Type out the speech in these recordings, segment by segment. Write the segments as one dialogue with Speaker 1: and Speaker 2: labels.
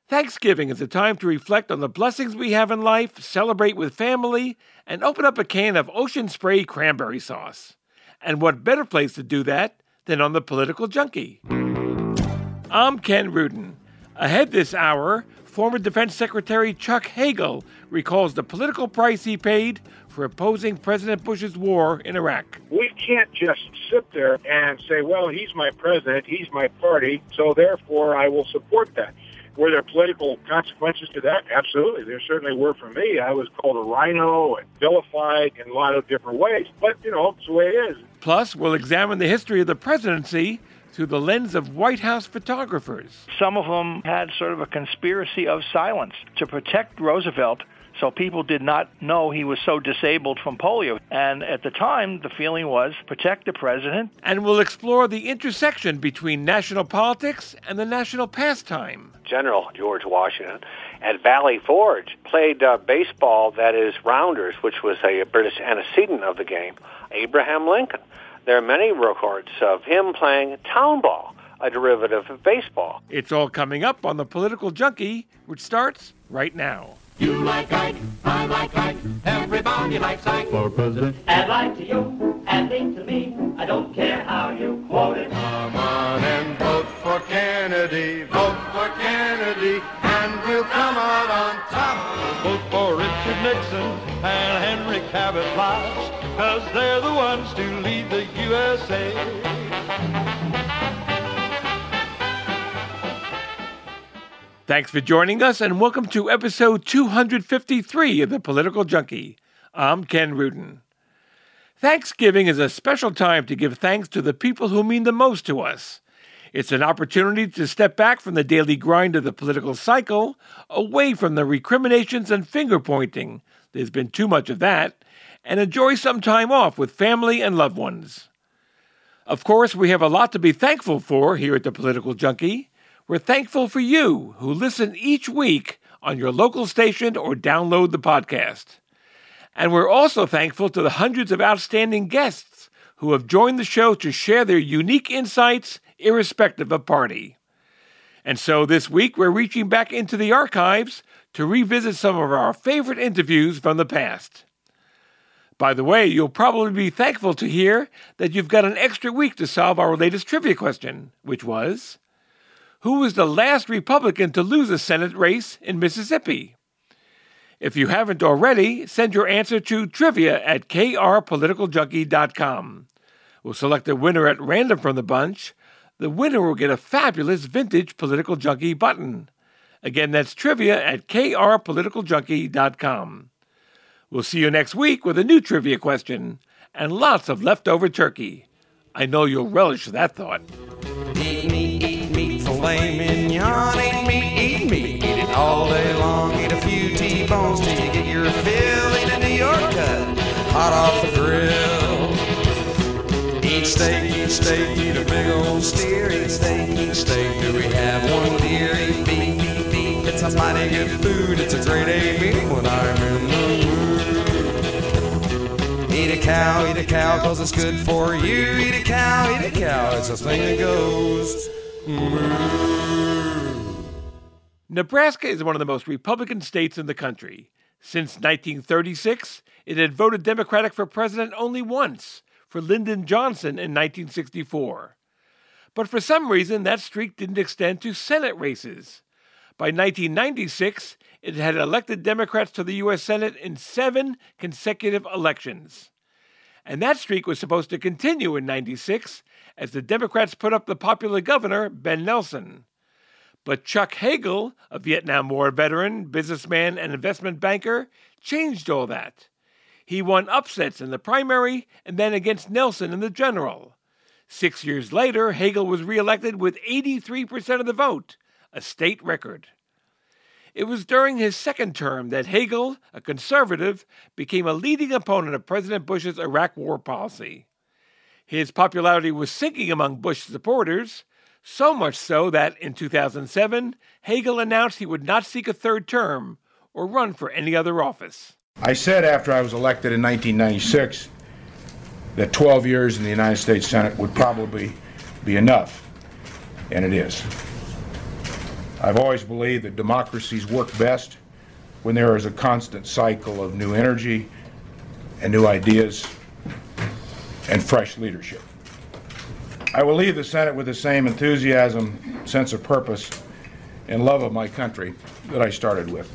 Speaker 1: Thanksgiving is a time to reflect on the blessings we have in life, celebrate with family, and open up a can of Ocean Spray cranberry sauce. And what better place to do that than on the Political Junkie? I'm Ken Rudin. Ahead this hour, former Defense Secretary Chuck Hagel recalls the political price he paid for opposing President Bush's war in Iraq.
Speaker 2: We can't just sit there and say, well, he's my president, he's my party, so therefore I will support that. Were there political consequences to that? Absolutely. There certainly were for me. I was called a rhino and vilified in a lot of different ways. But, it's the way it is.
Speaker 1: Plus, we'll examine the history of the presidency through the lens of White House photographers.
Speaker 3: Some of them had sort of a conspiracy of silence to protect Roosevelt, so people did not know he was so disabled from polio. And at the time, the feeling was protect the president.
Speaker 1: And we'll explore the intersection between national politics and the national pastime.
Speaker 4: General George Washington at Valley Forge played baseball, that is rounders, which was a British antecedent of the game, Abraham Lincoln. There are many records of him playing town ball, a derivative of baseball.
Speaker 1: It's all coming up on the Political Junkie, which starts right now.
Speaker 5: You like Ike, I like Ike, everybody likes Ike for president. Add like to you, add link to me, I don't care how you quote it.
Speaker 6: Come on and vote for Kennedy, and we'll come out on top.
Speaker 7: Vote for Richard Nixon and Henry Cabot Lodge, 'cause they're the ones to lead the USA.
Speaker 1: Thanks for joining us, and welcome to episode 253 of The Political Junkie. I'm Ken Rudin. Thanksgiving is a special time to give thanks to the people who mean the most to us. It's an opportunity to step back from the daily grind of the political cycle, away from the recriminations and finger-pointing, there's been too much of that, and enjoy some time off with family and loved ones. Of course, we have a lot to be thankful for here at The Political Junkie. We're thankful for you who listen each week on your local station or download the podcast. And we're also thankful to the hundreds of outstanding guests who have joined the show to share their unique insights irrespective of party. And so this week we're reaching back into the archives to revisit some of our favorite interviews from the past. By the way, you'll probably be thankful to hear that you've got an extra week to solve our latest trivia question, which was, who was the last Republican to lose a Senate race in Mississippi? If you haven't already, send your answer to trivia@krpoliticaljunkie.com. We'll select a winner at random from the bunch. The winner will get a fabulous vintage Political Junkie button. Again, that's trivia@krpoliticaljunkie.com. We'll see you next week with a new trivia question and lots of leftover turkey. I know you'll relish that thought.
Speaker 6: Eat meat, filet mignon, eat meat, eat it all day long. Eat a few T-bones till you get your fill. Eat a New York cut, hot off the grill. Eat steak, eat a big old steer. Eat steak, do we have one deer? Eat beef, it's a mighty good food. It's a great A meal when I'm in the mood. Eat a cow, 'cause it's good for you. Eat a cow, it's a thing that goes moo.
Speaker 1: Nebraska is one of the most Republican states in the country. Since 1936, it had voted Democratic for president only once, for Lyndon Johnson in 1964. But for some reason, that streak didn't extend to Senate races. By 1996, it had elected Democrats to the U.S. Senate in 7 consecutive elections. And that streak was supposed to continue in 96 as the Democrats put up the popular governor, Ben Nelson. But Chuck Hagel, a Vietnam War veteran, businessman, and investment banker, changed all that. He won upsets in the primary and then against Nelson in the general. 6 years later, Hagel was reelected with 83% of the vote, a state record. It was during his second term that Hagel, a conservative, became a leading opponent of President Bush's Iraq war policy. His popularity was sinking among Bush supporters, so much so that in 2007, Hagel announced he would not seek a third term or run for any other office.
Speaker 8: I said after I was elected in 1996 that 12 years in the United States Senate would probably be enough, and it is. I've always believed that democracies work best when there is a constant cycle of new energy and new ideas and fresh leadership. I will leave the Senate with the same enthusiasm, sense of purpose, and love of my country that I started with.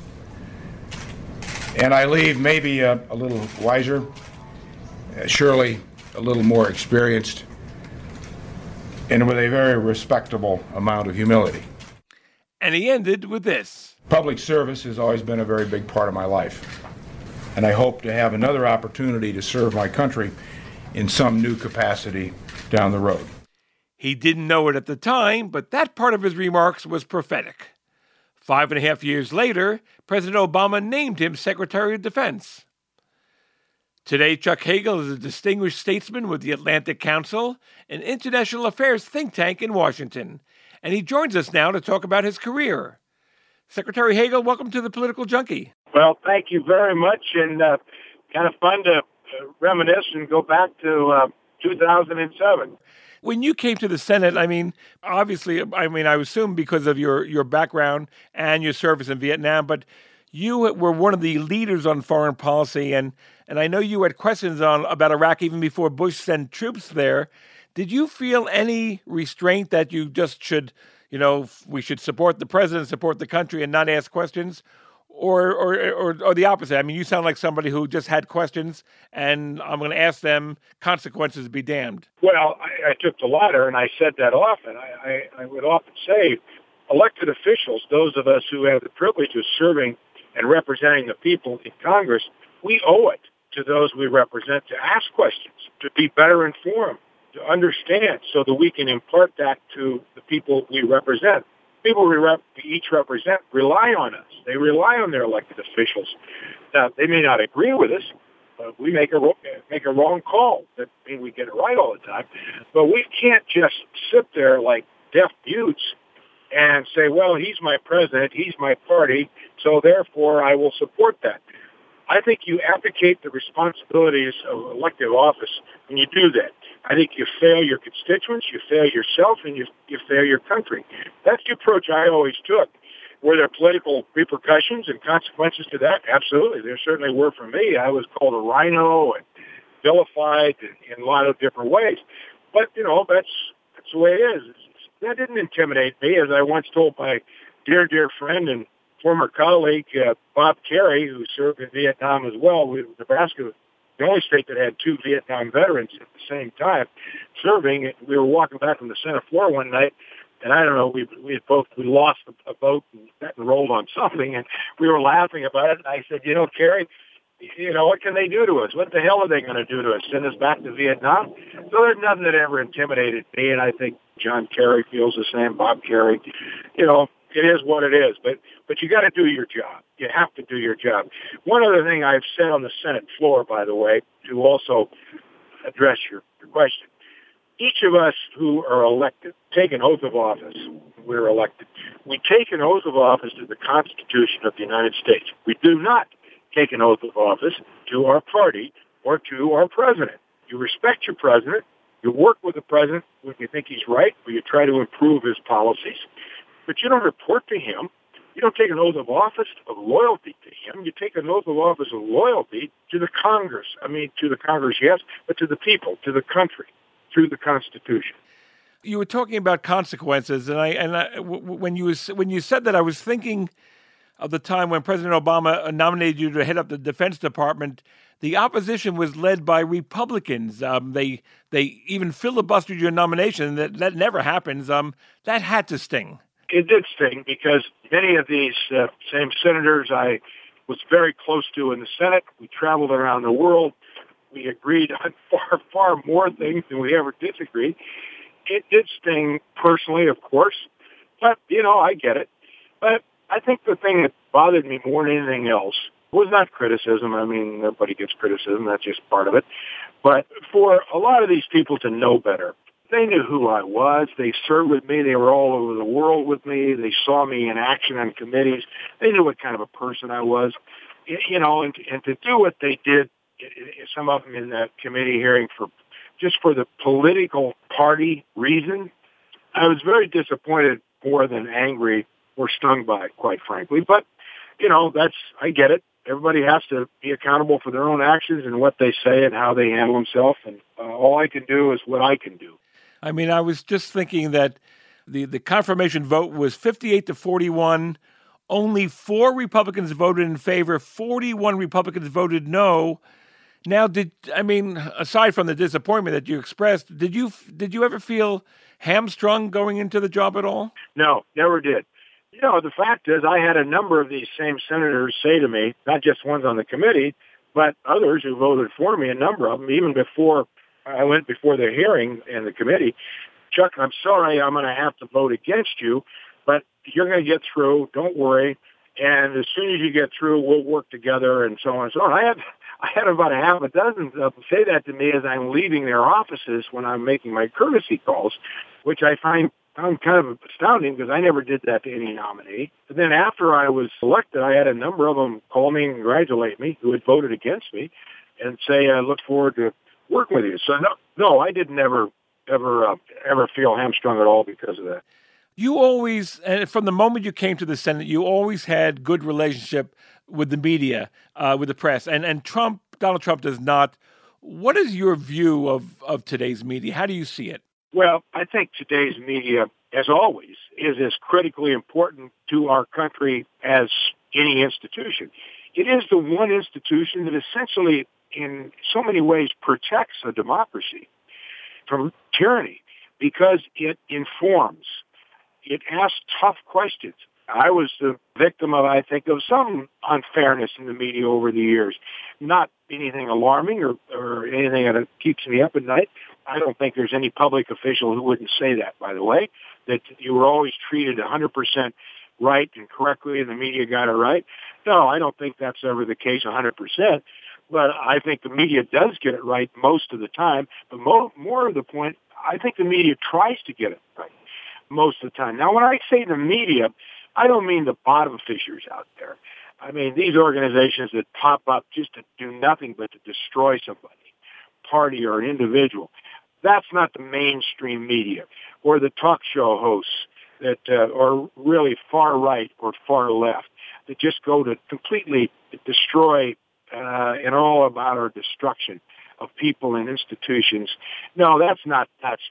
Speaker 8: And I leave maybe a little wiser, surely a little more experienced, and with a very respectable amount of humility.
Speaker 1: And he ended with this.
Speaker 8: Public service has always been a very big part of my life, and I hope to have another opportunity to serve my country in some new capacity down the road.
Speaker 1: He didn't know it at the time, but that part of his remarks was prophetic. 5.5 years later, President Obama named him Secretary of Defense. Today, Chuck Hagel is a distinguished statesman with the Atlantic Council, an international affairs think tank in Washington, and he joins us now to talk about his career. Secretary Hagel, welcome to the Political Junkie.
Speaker 2: Well, thank you very much, and kind of fun to reminisce and go back to 2007.
Speaker 1: When you came to the Senate, obviously, I assume because of your background and your service in Vietnam, but you were one of the leaders on foreign policy, and I know you had questions about Iraq even before Bush sent troops there. Did you feel any restraint that you just should, we should support the president, support the country, and not ask questions? Or the opposite? You sound like somebody who just had questions, and I'm going to ask them, consequences be damned.
Speaker 2: Well, I took the latter, and I said that often. I would often say elected officials, those of us who have the privilege of serving and representing the people in Congress, we owe it to those we represent to ask questions, to be better informed, to understand so that we can impart that to the people we represent. People we each represent rely on us. They rely on their elected officials. Now, they may not agree with us, but we make a wrong call. That means we get it right all the time. But we can't just sit there like deaf mutes and say, well, he's my president, he's my party, so therefore I will support that. I think you abdicate the responsibilities of elective office when you do that. I think you fail your constituents, you fail yourself, and you fail your country. That's the approach I always took. Were there political repercussions and consequences to that? Absolutely. There certainly were for me. I was called a rhino and vilified in a lot of different ways. But, that's the way it is. That didn't intimidate me, as I once told my dear friend and former colleague, Bob Kerrey, who served in Vietnam as well. Nebraska was the only state that had 2 Vietnam veterans at the same time serving. We were walking back from the Senate floor one night, and I don't know, we lost a vote and rolled on something, and we were laughing about it. And I said, Kerry, what can they do to us? What the hell are they going to do to us? Send us back to Vietnam? So there's nothing that ever intimidated me, and I think John Kerry feels the same, Bob Kerry. It is what it is, but you got to do your job. You have to do your job. One other thing I've said on the Senate floor, by the way, to also address your question. Each of us who are elected take an oath of office. We're elected. We take an oath of office to the Constitution of the United States. We do not take an oath of office to our party or to our president. You respect your president. You work with the president when you think he's right, or you try to improve his policies. But you don't report to him. You don't take an oath of office of loyalty to him. You take an oath of office of loyalty to the Congress. To the Congress, yes, but to the people, to the country, through the Constitution.
Speaker 1: You were talking about consequences, and when you said that, I was thinking of the time when President Obama nominated you to head up the Defense Department. The opposition was led by Republicans. They even filibustered your nomination. That never happens. That had to sting.
Speaker 2: It did sting because many of these same senators I was very close to in the Senate. We traveled around the world. We agreed on far more things than we ever disagreed. It did sting personally, of course, but, I get it. But I think the thing that bothered me more than anything else was not criticism. Everybody gets criticism. That's just part of it. But for a lot of these people to know better, they knew who I was. They served with me. They were all over the world with me. They saw me in action on committees. They knew what kind of a person I was. And to do what they did, some of them in that committee hearing for the political party reason, I was very disappointed more than angry or stung by, quite frankly. But, I get it. Everybody has to be accountable for their own actions and what they say and how they handle themselves. And all I can do is what I can do.
Speaker 1: I mean, I was just thinking that the confirmation vote was 58 to 41. Only 4 Republicans voted in favor. 41 Republicans voted no. Now, aside from the disappointment that you expressed, did you ever feel hamstrung going into the job at all?
Speaker 2: No, never did. The fact is I had a number of these same senators say to me, not just ones on the committee, but others who voted for me, a number of them, even before I went before the hearing in the committee, Chuck, I'm sorry, I'm going to have to vote against you, but you're going to get through. Don't worry. And as soon as you get through, we'll work together and so on and so on. I had about a half a dozen of them say that to me as I'm leaving their offices when I'm making my courtesy calls, which I found kind of astounding because I never did that to any nominee. But then after I was elected, I had a number of them call me and congratulate me who had voted against me and say, I look forward to working with you. So no, I didn't ever feel hamstrung at all because of that.
Speaker 1: You always, and from the moment you came to the Senate, you always had good relationship with the media, with the press, and Donald Trump does not. What is your view of today's media? How do you see it?
Speaker 2: Well, I think today's media, as always, is as critically important to our country as any institution. It is the one institution that essentially, in so many ways, protects a democracy from tyranny because it informs. It asks tough questions. I was the victim of, I think, of some unfairness in the media over the years. Not anything alarming or anything that keeps me up at night. I don't think there's any public official who wouldn't say that, by the way, that you were always treated 100% right and correctly and the media got it right. No, I don't think that's ever the case 100%. But I think the media does get it right most of the time. But more of the point, I think the media tries to get it right most of the time. Now, when I say the media, I don't mean the bottom fishers out there. I mean these organizations that pop up just to do nothing but to destroy somebody, party or an individual. That's not the mainstream media or the talk show hosts that are really far right or far left that just go to completely destroy and all about our destruction of people and institutions. No, that's not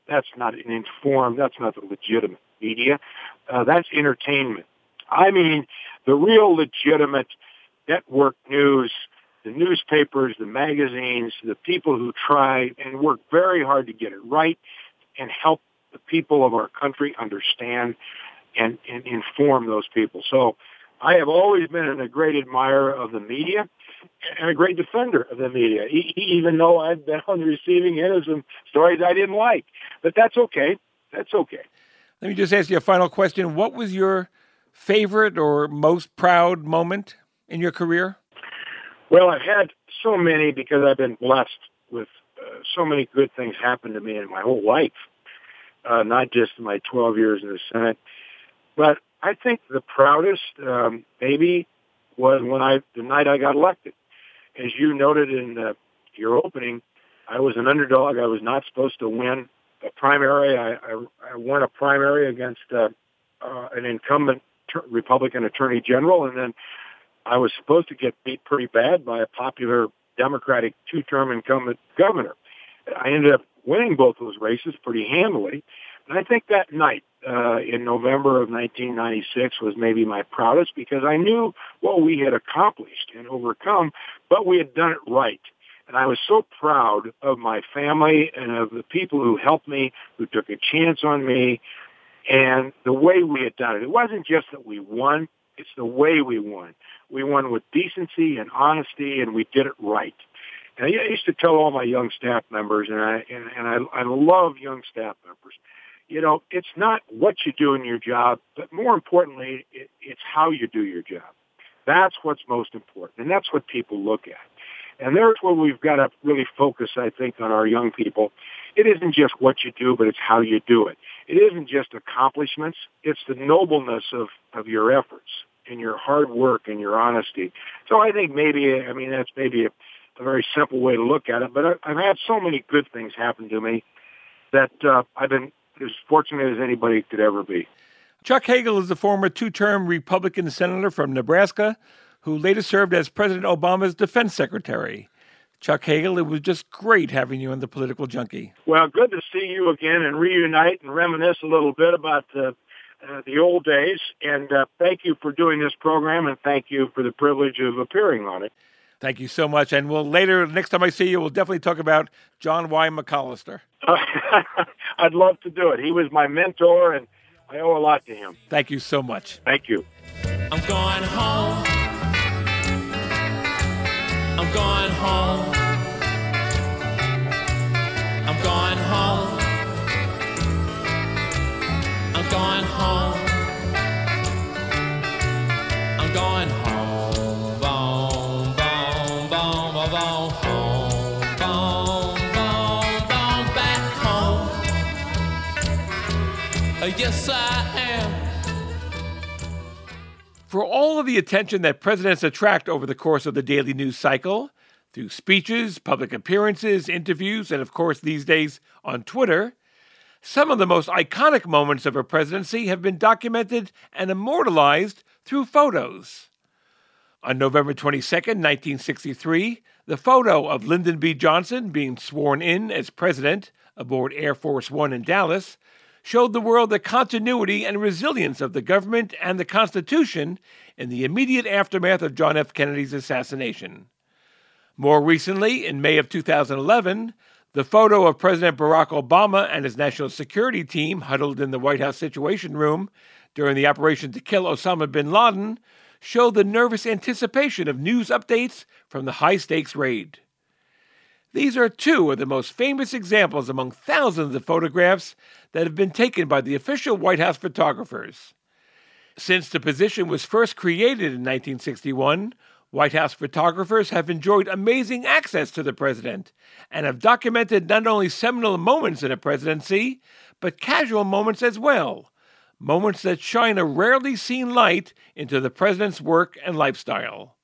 Speaker 2: an informed, that's not the legitimate media. That's entertainment. I mean, the real legitimate network news, the newspapers, the magazines, the people who try and work very hard to get it right and help the people of our country understand and inform those people. So I have always been a great admirer of the media and a great defender of the media, even though I've been on the receiving end of some stories I didn't like. But that's okay. That's okay.
Speaker 1: Let me just ask you a final question. What was your favorite or most proud moment in your career?
Speaker 2: Well, I've had so many because I've been blessed with so many good things happen to me in my whole life, not just in my 12 years in the Senate. But I think the proudest maybe was the night I got elected. As you noted in your opening, I was an underdog. I was not supposed to win a primary. I won a primary against an incumbent Republican Attorney General, and then I was supposed to get beat pretty bad by a popular Democratic two-term incumbent governor. I ended up winning both those races pretty handily. And I think that night in November of 1996 was maybe my proudest because I knew what we had accomplished and overcome, but we had done it right. And I was so proud of my family and of the people who helped me, who took a chance on me, and the way we had done it. It wasn't just that we won. It's the way we won. We won with decency and honesty, and we did it right. And I used to tell all my young staff members, and I love young staff members, it's not what you do in your job, but more importantly, it's how you do your job. That's what's most important, and that's what people look at. And there's where we've got to really focus, I think, on our young people. It isn't just what you do, but it's how you do it. It isn't just accomplishments. It's the nobleness of your efforts and your hard work and your honesty. So I think that's maybe a very simple way to look at it. But I've had so many good things happen to me that I've been as fortunate as anybody could ever be.
Speaker 1: Chuck Hagel is the former two-term Republican senator from Nebraska who later served as President Obama's defense secretary. Chuck Hagel, it was just great having you on The Political Junkie.
Speaker 2: Well, good to see you again and reunite and reminisce a little bit about the old days. And thank you for doing this program, and thank you for the privilege of appearing on it.
Speaker 1: Thank you so much. And we'll later, next time I see you, we'll definitely talk about John Y. McCollister.
Speaker 2: I'd love to do it. He was my mentor, and I owe a lot to him.
Speaker 1: Thank you so much.
Speaker 2: Thank you.
Speaker 5: I'm going home. I'm going home. I'm going home. I'm going home. I'm going home. Boom, boom, boom, boom, boom, home. Boom, boom, boom, back home. Yes, I am.
Speaker 1: For all of the attention that presidents attract over the course of the daily news cycle, through speeches, public appearances, interviews, and of course these days on Twitter, some of the most iconic moments of a presidency have been documented and immortalized through photos. On November 22, 1963, the photo of Lyndon B. Johnson being sworn in as president aboard Air Force One in Dallas showed the world the continuity and resilience of the government and the Constitution in the immediate aftermath of John F. Kennedy's assassination. More recently, in May of 2011, the photo of President Barack Obama and his national security team huddled in the White House Situation Room during the operation to kill Osama bin Laden showed the nervous anticipation of news updates from the high-stakes raid. These are two of the most famous examples among thousands of photographs that have been taken by the official White House photographers. Since the position was first created in 1961, White House photographers have enjoyed amazing access to the president and have documented not only seminal moments in a presidency, but casual moments as well, moments that shine a rarely seen light into the president's work and lifestyle.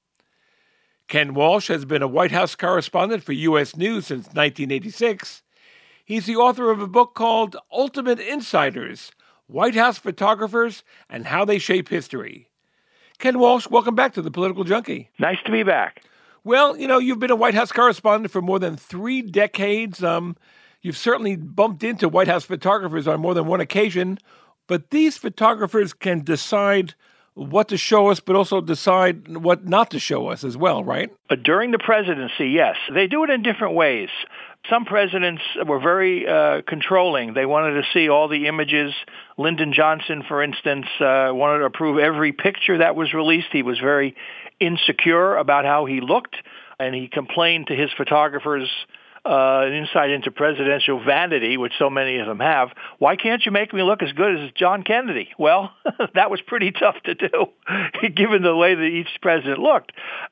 Speaker 1: Ken Walsh has been a White House correspondent for U.S. News since 1986. He's the author of a book called Ultimate Insiders, White House Photographers and How They Shape History. Ken Walsh, welcome back to The Political Junkie.
Speaker 3: Nice to be back.
Speaker 1: Well, you've been a White House correspondent for more than 3 decades. You've certainly bumped into White House photographers on more than one occasion, but these photographers can decide what to show us, but also decide what not to show us as well, right?
Speaker 3: During the presidency, yes. They do it in different ways. Some presidents were very controlling. They wanted to see all the images. Lyndon Johnson, for instance, wanted to approve every picture that was released. He was very insecure about how he looked, and he complained to his photographers an insight into presidential vanity, which so many of them have. Why can't you make me look as good as John Kennedy? Well, that was pretty tough to do, given the way that each president looked.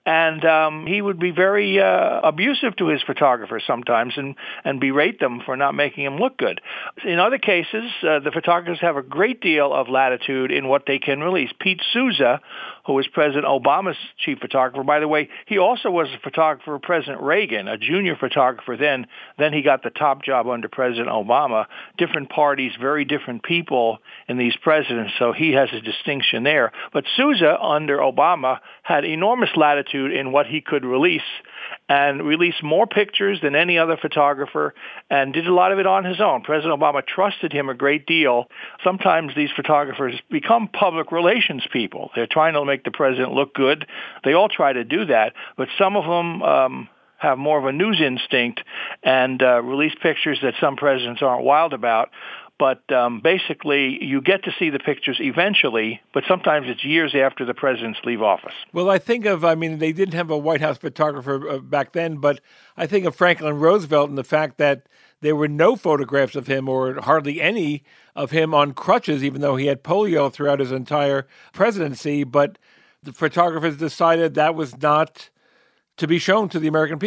Speaker 3: And he would be very abusive to his photographers sometimes and berate them for not making him look good. In other cases, the photographers have a great deal of latitude in what they can release. Pete Souza, who was President Obama's chief photographer, by the way, he also was a photographer for President Reagan, a junior photographer then. Then he got the top job under President Obama. Different parties, very different people in these presidents, so he has a distinction there. But Souza, under Obama, had enormous latitude in what he could release and released more pictures than any other photographer and did a lot of it on his own. President Obama trusted him a great deal. Sometimes these photographers become public relations people. They're trying to make the president look good. They all try to do that, but some of them have more of a news instinct and release pictures that some presidents aren't wild about. But basically, you get to see the pictures eventually, but sometimes it's years after the presidents leave office.
Speaker 1: Well, they didn't have a White House photographer back then, but I think of Franklin Roosevelt and the fact that there were no photographs of him or hardly any of him on crutches, even though he had polio throughout his entire presidency. But the photographers decided that was not to be shown to the American people.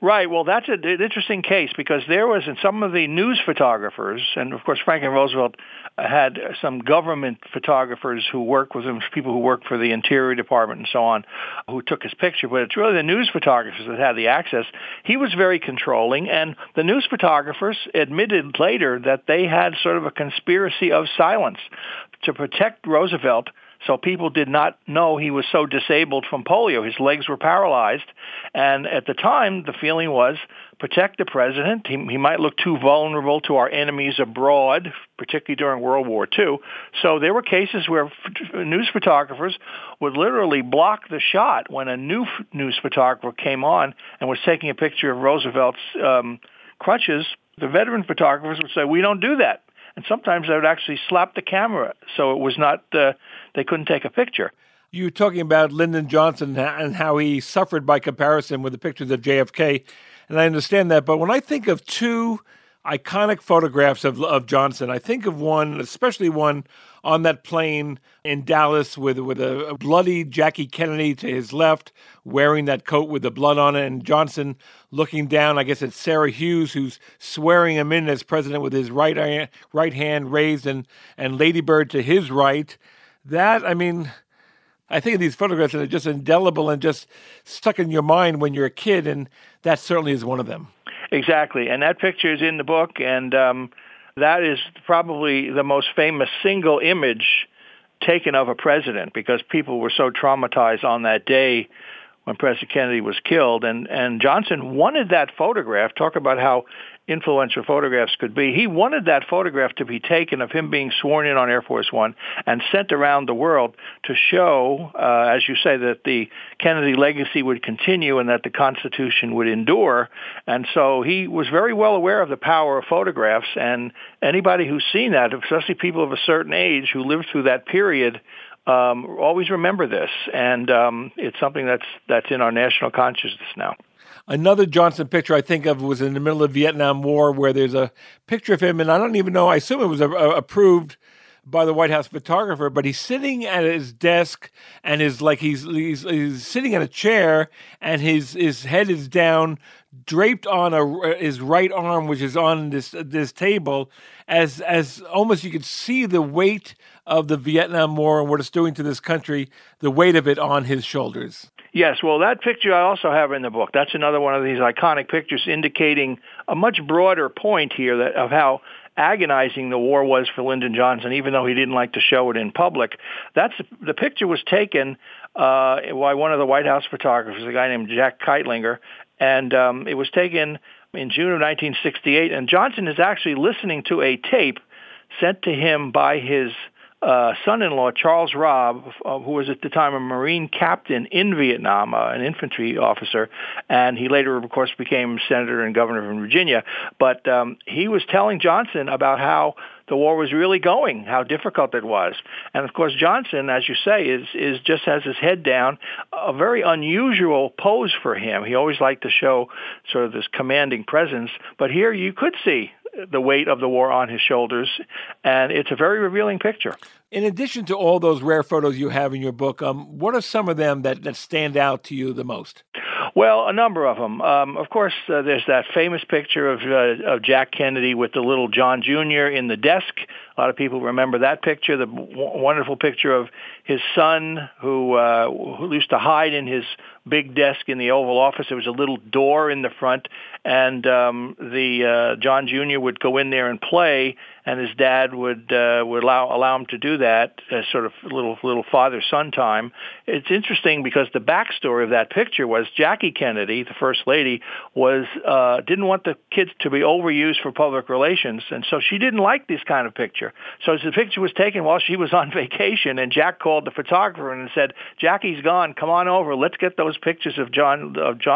Speaker 3: Right. Well, that's an interesting case because there was in some of the news photographers, and of course Franklin Roosevelt had some government photographers who worked with him, people who worked for the Interior Department and so on, who took his picture. But it's really the news photographers that had the access. He was very controlling, and the news photographers admitted later that they had sort of a conspiracy of silence to protect Roosevelt, so people did not know he was so disabled from polio. His legs were paralyzed. And at the time, the feeling was, protect the president. He might look too vulnerable to our enemies abroad, particularly during World War II. So there were cases where news photographers would literally block the shot when a new news photographer came on and was taking a picture of Roosevelt's crutches. The veteran photographers would say, we don't do that. And sometimes they would actually slap the camera, so it was not, they couldn't take a picture.
Speaker 1: You were talking about Lyndon Johnson and how he suffered by comparison with the pictures of JFK, and I understand that. But when I think of two iconic photographs of Johnson, I think of one, especially one on that plane in Dallas with a bloody Jackie Kennedy to his left, wearing that coat with the blood on it, and Johnson looking down, I guess it's Sarah Hughes, who's swearing him in as president with his right hand raised, and Lady Bird to his right. That, I mean, I think of these photographs that are just indelible and just stuck in your mind when you're a kid, and that certainly is one of them.
Speaker 3: Exactly, and that picture is in the book, and that is probably the most famous single image taken of a president because people were so traumatized on that day when President Kennedy was killed. And Johnson wanted that photograph. Talk about how influential photographs could be. He wanted that photograph to be taken of him being sworn in on Air Force One and sent around the world to show, as you say, that the Kennedy legacy would continue and that the Constitution would endure. And so he was very well aware of the power of photographs, and anybody who's seen that, especially people of a certain age who lived through that period, always remember this, and it's something that's in our national consciousness now.
Speaker 1: Another Johnson picture I think of was in the middle of Vietnam War, where there's a picture of him, and I don't even know, I assume it was approved by the White House photographer, but he's sitting at his desk, and he's sitting in a chair, and his head is down, draped on his right arm, which is on this table, as almost you could see the weight of the Vietnam War and what it's doing to this country, the weight of it on his shoulders.
Speaker 3: Yes, well, that picture I also have in the book. That's another one of these iconic pictures indicating a much broader point here of how agonizing the war was for Lyndon Johnson, even though he didn't like to show it in public. The picture was taken by one of the White House photographers, a guy named Jack Keitlinger, and it was taken in June of 1968, and Johnson is actually listening to a tape sent to him by his son-in-law, Charles Robb, who was at the time a Marine captain in Vietnam, an infantry officer, and he later, of course, became senator and governor of Virginia. But he was telling Johnson about how the war was really going, how difficult it was. And, of course, Johnson, as you say, is just has his head down, a very unusual pose for him. He always liked to show sort of this commanding presence. But here you could see the weight of the war on his shoulders, and it's a very revealing picture.
Speaker 1: In addition to all those rare photos you have in your book, what are some of them that stand out to you the most?
Speaker 3: Well, a number of them. Of course, there's that famous picture of Jack Kennedy with the little John Jr. in the desk. A lot of people remember that picture, the wonderful picture of his son who used to hide in his big desk in the Oval Office. There was a little door in the front, and the John Jr. would go in there and play, and his dad would allow him to do that as sort of little father-son time. It's interesting because the backstory of that picture was Jackie Kennedy, the First Lady, didn't want the kids to be overused for public relations, and so she didn't like this kind of picture. So the picture was taken while she was on vacation, and Jack called the photographer and said, "Jackie's gone. Come on over. Let's get those pictures of John,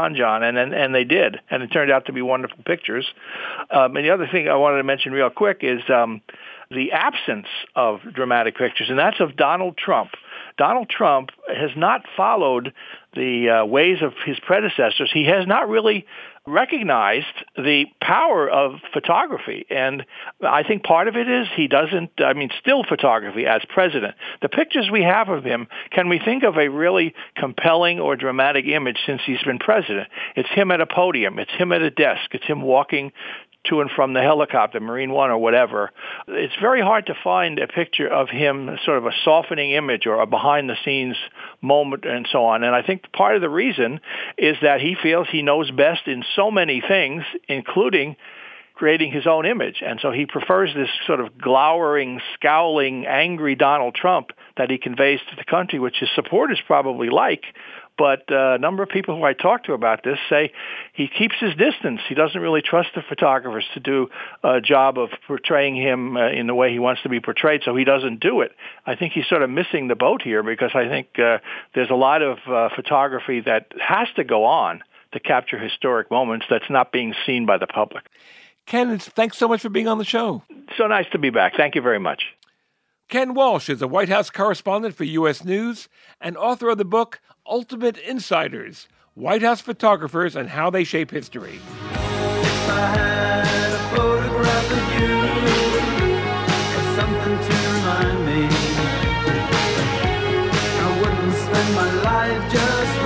Speaker 3: and they did, and it turned out to be wonderful pictures. And the other thing I wanted to mention real quick is the absence of dramatic pictures, and that's of Donald Trump. Donald Trump has not followed the ways of his predecessors. He has not really recognized the power of photography. And I think part of it is he doesn't, still photography as president. The pictures we have of him, can we think of a really compelling or dramatic image since he's been president? It's him at a podium. It's him at a desk. It's him walking to and from the helicopter, Marine One or whatever. It's very hard to find a picture of him, sort of a softening image or a behind-the-scenes moment and so on. And I think part of the reason is that he feels he knows best in so many things, including creating his own image. And so he prefers this sort of glowering, scowling, angry Donald Trump that he conveys to the country, which his supporters probably like. But a number of people who I talk to about this say he keeps his distance. He doesn't really trust the photographers to do a job of portraying him in the way he wants to be portrayed, so he doesn't do it. I think he's sort of missing the boat here because I think there's a lot of photography that has to go on to capture historic moments that's not being seen by the public.
Speaker 1: Ken, thanks so much for being on the show.
Speaker 3: So nice to be back. Thank you very much.
Speaker 1: Ken Walsh is a White House correspondent for U.S. News and author of the book Ultimate Insiders, White House Photographers and How They Shape History.
Speaker 9: If I had a photograph of you, it's something to remind me. I wouldn't spend my life just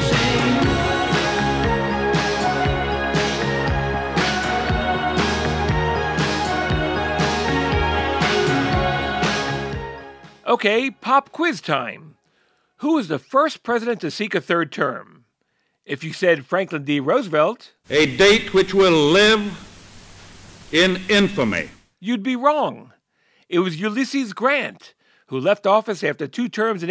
Speaker 9: wishing.
Speaker 1: Okay, pop quiz time. Who was the first president to seek a third term? If you said Franklin D. Roosevelt,
Speaker 10: a date which will live in infamy,
Speaker 1: you'd be wrong. It was Ulysses Grant, who left office after 2 terms in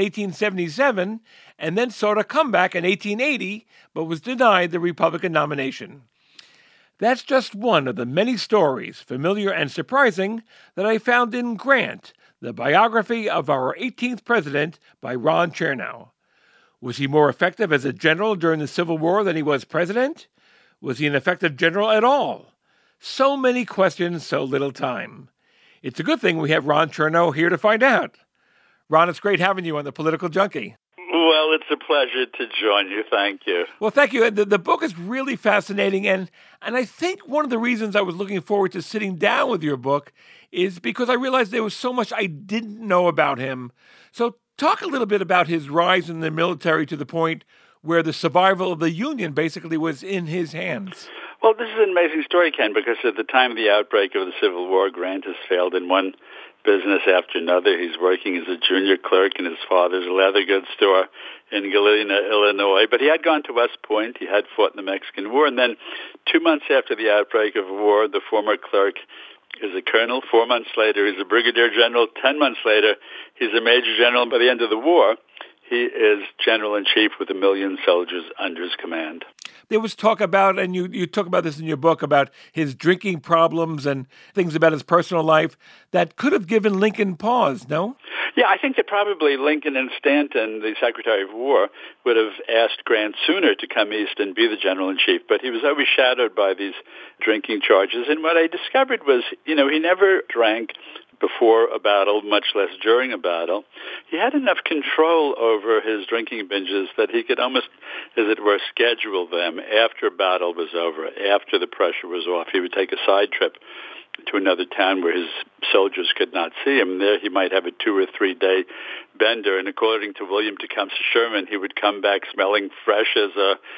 Speaker 1: 1877 and then sought a comeback in 1880, but was denied the Republican nomination. That's just one of the many stories, familiar and surprising, that I found in Grant, the biography of our 18th president by Ron Chernow. Was he more effective as a general during the Civil War than he was president? Was he an effective general at all? So many questions, so little time. It's a good thing we have Ron Chernow here to find out. Ron, it's great having you on The Political Junkie.
Speaker 11: Well, it's a pleasure to join you. Thank you.
Speaker 1: Well, thank you. The book is really fascinating, and I think one of the reasons I was looking forward to sitting down with your book is because I realized there was so much I didn't know about him. So talk a little bit about his rise in the military to the point where the survival of the Union basically was in his hands.
Speaker 11: Well, this is an amazing story, Ken, because at the time of the outbreak of the Civil War, Grant has failed in one business after another. He's working as a junior clerk in his father's leather goods store in Galena, Illinois. But he had gone to West Point. He had fought in the Mexican War. And then 2 months after the outbreak of war, the former clerk is a colonel. 4 months later, he's a brigadier general. 10 months later, he's a major general. By the end of the war, he is general-in-chief with 1 million soldiers under his command.
Speaker 1: There was talk about, and you talk about this in your book, about his drinking problems and things about his personal life that could have given Lincoln pause, no?
Speaker 11: Yeah, I think that probably Lincoln and Stanton, the Secretary of War, would have asked Grant sooner to come east and be the general-in-chief, but he was overshadowed by these drinking charges. And what I discovered was, he never drank before a battle, much less during a battle. He had enough control over his drinking binges that he could almost, as it were, schedule them after a battle was over, after the pressure was off. He would take a side trip to another town where his soldiers could not see him. There he might have a 2 or 3 day bender, and according to William Tecumseh Sherman, he would come back smelling fresh as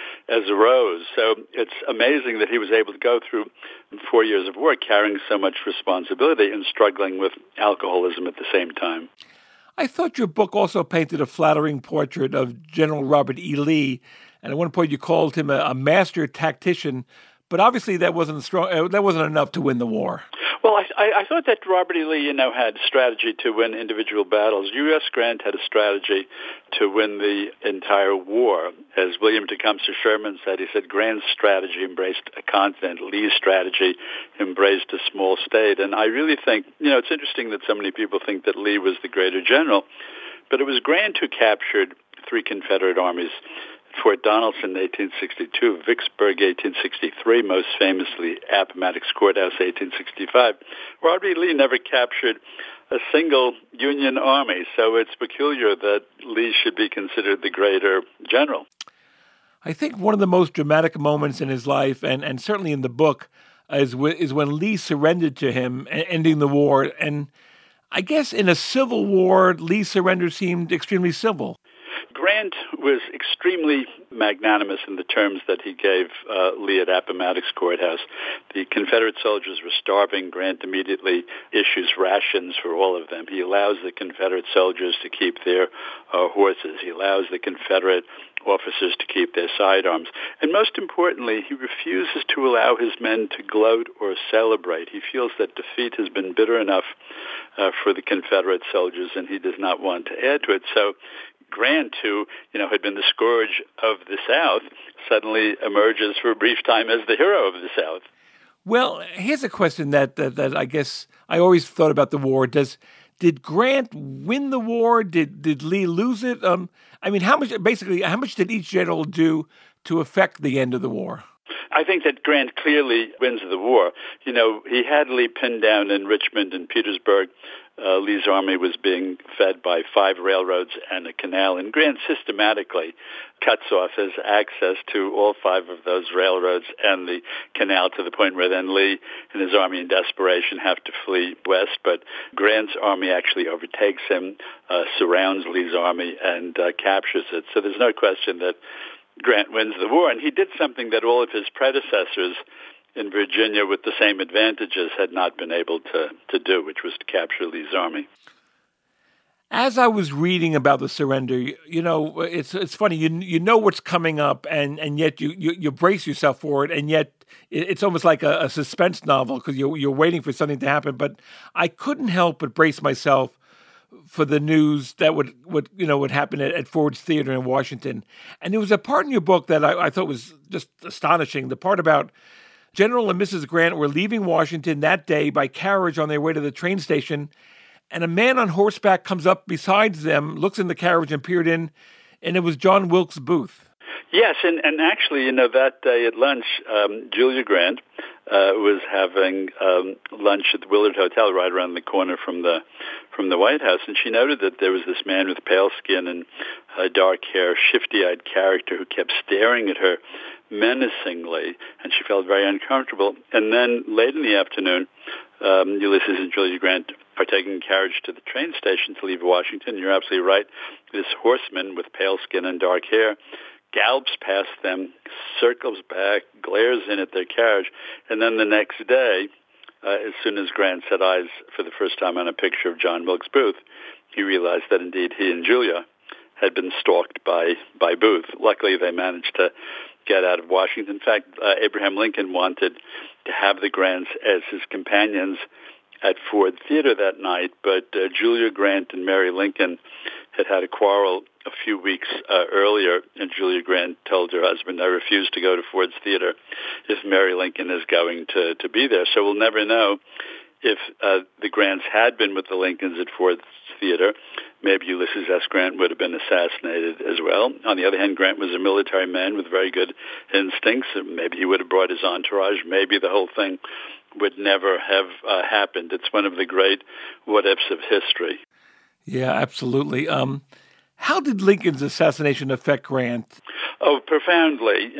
Speaker 11: a rose. So it's amazing that he was able to go through 4 years of war carrying so much responsibility and struggling with alcoholism at the same time.
Speaker 1: I thought your book also painted a flattering portrait of General Robert E. Lee, and at one point you called him a master tactician, but obviously that wasn't enough to win the war.
Speaker 11: Well, I thought that Robert E. Lee, had strategy to win individual battles. U.S. Grant had a strategy to win the entire war. As William Tecumseh Sherman said, he said Grant's strategy embraced a continent. Lee's strategy embraced a small state. And I really think, it's interesting that so many people think that Lee was the greater general, but it was Grant who captured 3 Confederate armies. Fort Donelson, 1862, Vicksburg, 1863, most famously Appomattox Courthouse, 1865. Robert E. Lee never captured a single Union army. So it's peculiar that Lee should be considered the greater general.
Speaker 1: I think one of the most dramatic moments in his life, and certainly in the book, is when Lee surrendered to him, ending the war. And I guess in a civil war, Lee's surrender seemed extremely civil.
Speaker 11: Grant was extremely magnanimous in the terms that he gave Lee at Appomattox Courthouse. The Confederate soldiers were starving. Grant immediately issues rations for all of them. He allows the Confederate soldiers to keep their horses. He allows the Confederate officers to keep their sidearms. And most importantly, he refuses to allow his men to gloat or celebrate. He feels that defeat has been bitter enough for the Confederate soldiers, and he does not want to add to it. So Grant, who had been the scourge of the South, suddenly emerges for a brief time as the hero of the South.
Speaker 1: Well, here's a question that I guess I always thought about the war. Did Grant win the war? Did Lee lose it? I mean, how much did each general do to affect the end of the war?
Speaker 11: I think that Grant clearly wins the war. He had Lee pinned down in Richmond and Petersburg. Lee's army was being fed by 5 railroads and a canal, and Grant systematically cuts off his access to all 5 of those railroads and the canal, to the point where then Lee and his army in desperation have to flee west. But Grant's army actually overtakes him, surrounds Lee's army, and captures it. So there's no question that Grant wins the war, and he did something that all of his predecessors in Virginia with the same advantages had not been able to do, which was to capture Lee's army.
Speaker 1: As I was reading about the surrender, it's funny. You know what's coming up, and yet you brace yourself for it, and yet it's almost like a suspense novel because you're waiting for something to happen. But I couldn't help but brace myself for the news that would happen at Ford's Theater in Washington. And there was a part in your book that I thought was just astonishing. The part about General and Mrs. Grant were leaving Washington that day by carriage on their way to the train station, and a man on horseback comes up beside them, looks in the carriage and peered in, and it was John Wilkes Booth. Yes,
Speaker 11: and actually, that day at lunch, Julia Grant was having lunch at the Willard Hotel right around the corner from the White House, and she noted that there was this man with pale skin and dark hair, shifty-eyed character who kept staring at her menacingly, and she felt very uncomfortable. And then late in the afternoon, Ulysses and Julia Grant are taking a carriage to the train station to leave Washington. You're absolutely right. This horseman with pale skin and dark hair gallops past them, circles back, glares in at their carriage, and then the next day, as soon as Grant set eyes for the first time on a picture of John Wilkes Booth, he realized that indeed he and Julia had been stalked by Booth. Luckily, they managed to get out of Washington. In fact, Abraham Lincoln wanted to have the Grants as his companions at Ford Theater that night, but Julia Grant and Mary Lincoln had a quarrel a few weeks earlier, and Julia Grant told her husband, "I refuse to go to Ford's Theater if Mary Lincoln is going to be there." So we'll never know if the Grants had been with the Lincolns at Ford's Theater. Maybe Ulysses S. Grant would have been assassinated as well. On the other hand, Grant was a military man with very good instincts. Maybe he would have brought his entourage. Maybe the whole thing would never have happened. It's one of the great what-ifs of history.
Speaker 1: Yeah, absolutely. How did Lincoln's assassination affect Grant?
Speaker 11: Oh, profoundly.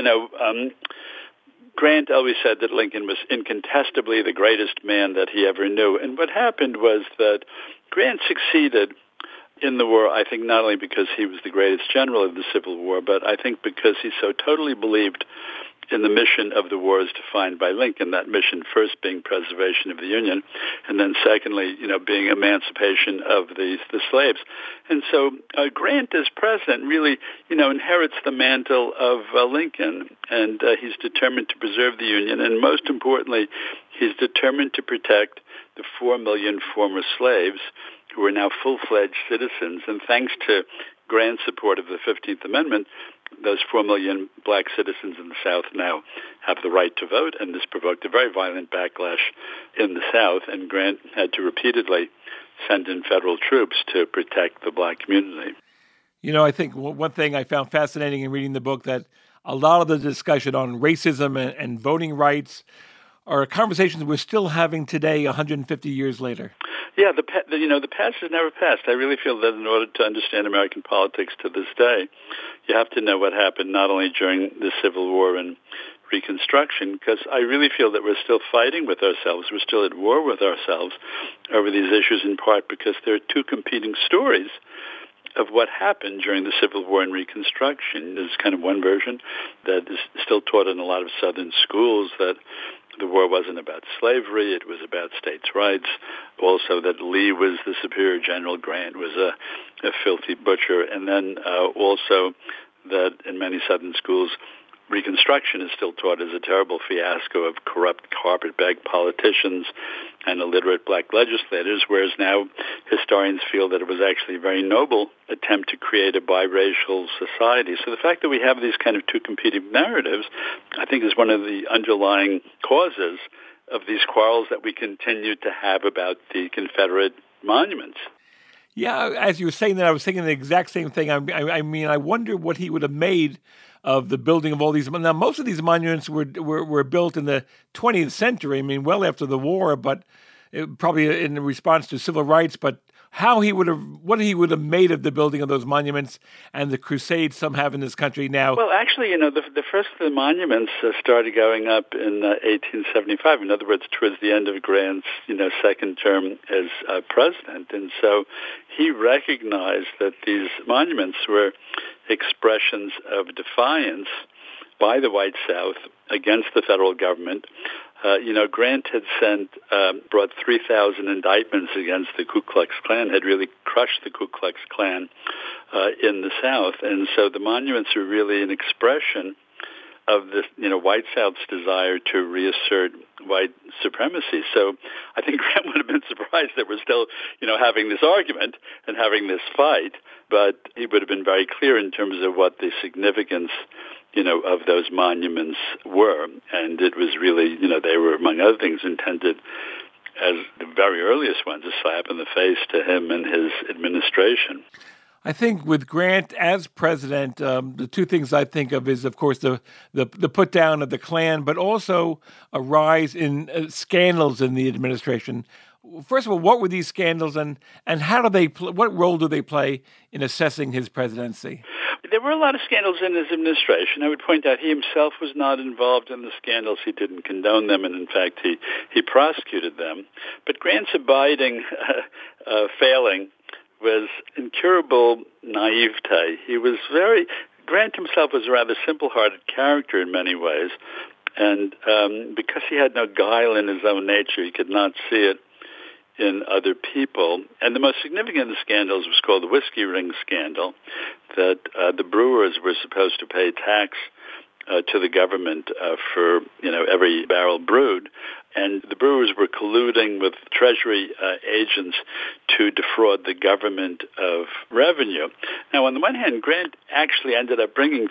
Speaker 11: Grant always said that Lincoln was incontestably the greatest man that he ever knew. And what happened was that Grant succeeded in the war, I think, not only because he was the greatest general of the Civil War, but I think because he so totally believed in the mission of the war as defined by Lincoln, that mission first being preservation of the Union, and then secondly, being emancipation of the slaves. And so Grant, as president, really, inherits the mantle of Lincoln, and he's determined to preserve the Union, and most importantly, he's determined to protect the 4 million former slaves who are now full-fledged citizens. And thanks to Grant's support of the 15th Amendment, those 4 million black citizens in the South now have the right to vote, and this provoked a very violent backlash in the South, and Grant had to repeatedly send in federal troops to protect the black community.
Speaker 1: I think one thing I found fascinating in reading the book, that a lot of the discussion on racism and voting rights are conversations we're still having today 150 years later.
Speaker 11: Yeah, the past has never passed. I really feel that in order to understand American politics to this day, you have to know what happened not only during the Civil War and Reconstruction, because I really feel that we're still fighting with ourselves. We're still at war with ourselves over these issues, in part because there are two competing stories of what happened during the Civil War and Reconstruction. There's kind of one version that is still taught in a lot of Southern schools, that the war wasn't about slavery, it was about states' rights. Also that Lee was the superior general, Grant was a filthy butcher. And then also that in many Southern schools, Reconstruction is still taught as a terrible fiasco of corrupt carpetbag politicians and illiterate black legislators, whereas now historians feel that it was actually a very noble attempt to create a biracial society. So the fact that we have these kind of two competing narratives, I think, is one of the underlying causes of these quarrels that we continue to have about the Confederate monuments.
Speaker 1: Yeah, as you were saying that, I was thinking the exact same thing. I mean, I wonder what he would have made of the building of all these. Now, most of these monuments were built in the 20th century. I mean, well after the war, but probably in response to civil rights. But what he would have made of the building of those monuments and the crusades some have in this country now.
Speaker 11: Well, actually, the first of the monuments started going up in 1875. In other words, towards the end of Grant's, second term as president. And so he recognized that these monuments were expressions of defiance by the white South against the federal government. Grant had brought 3,000 indictments against the Ku Klux Klan, had really crushed the Ku Klux Klan in the South. And so the monuments are really an expression of the white South's desire to reassert white supremacy. So I think Grant would have been surprised that we're still, having this argument and having this fight, but he would have been very clear in terms of what the significance of those monuments were. And it was really, they were, among other things, intended as the very earliest ones, a slap in the face to him and his administration.
Speaker 1: I think with Grant as president, the two things I think of is, of course, the put down of the Klan, but also a rise in scandals in the administration. First of all, what were these scandals, and how do they what role do they play in assessing his presidency?
Speaker 11: There were a lot of scandals in his administration. I would point out he himself was not involved in the scandals. He didn't condone them, and in fact, he prosecuted them. But Grant's abiding failing was incurable naivete. Grant himself was a rather simple-hearted character in many ways, and because he had no guile in his own nature, he could not see it in other people. And the most significant of the scandals was called the whiskey ring scandal, that the brewers were supposed to pay tax to the government for every barrel brewed, and the brewers were colluding with Treasury agents to defraud the government of revenue. Now, on the one hand, Grant actually ended up bringing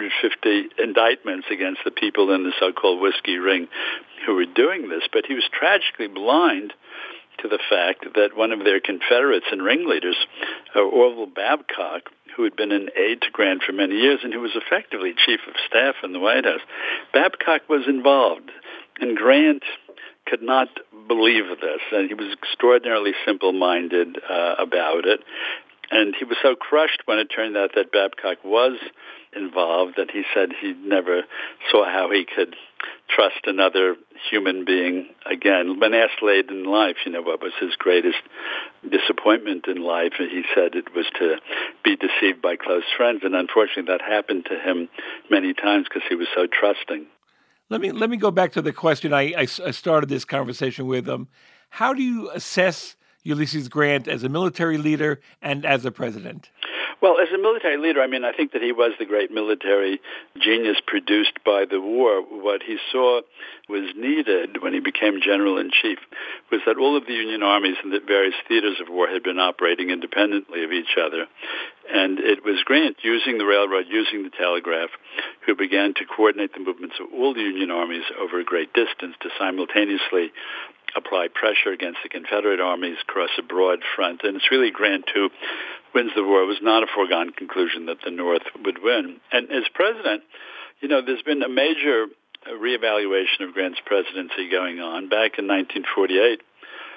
Speaker 11: 350 indictments against the people in the so-called whiskey ring who were doing this, but he was tragically blind to the fact that one of their Confederates and ringleaders, Orville Babcock, who had been an aide to Grant for many years and who was effectively chief of staff in the White House, Babcock was involved. And Grant could not believe this, and he was extraordinarily simple-minded about it. And he was so crushed when it turned out that Babcock was involved that he said he never saw how he could trust another human being again. When asked late in life, what was his greatest disappointment in life, he said it was to be deceived by close friends. And unfortunately, that happened to him many times because he was so trusting.
Speaker 1: Let me go back to the question I started this conversation with. How do you assess Ulysses Grant as a military leader and as a president?
Speaker 11: Well, as a military leader, I think that he was the great military genius produced by the war. What he saw was needed when he became general-in-chief was that all of the Union armies in the various theaters of war had been operating independently of each other. And it was Grant, using the railroad, using the telegraph, who began to coordinate the movements of all the Union armies over a great distance to simultaneously apply pressure against the Confederate armies across a broad front. And it's really Grant who wins the war. It was not a foregone conclusion that the North would win. And as president, there's been a major reevaluation of Grant's presidency going on. Back in 1948,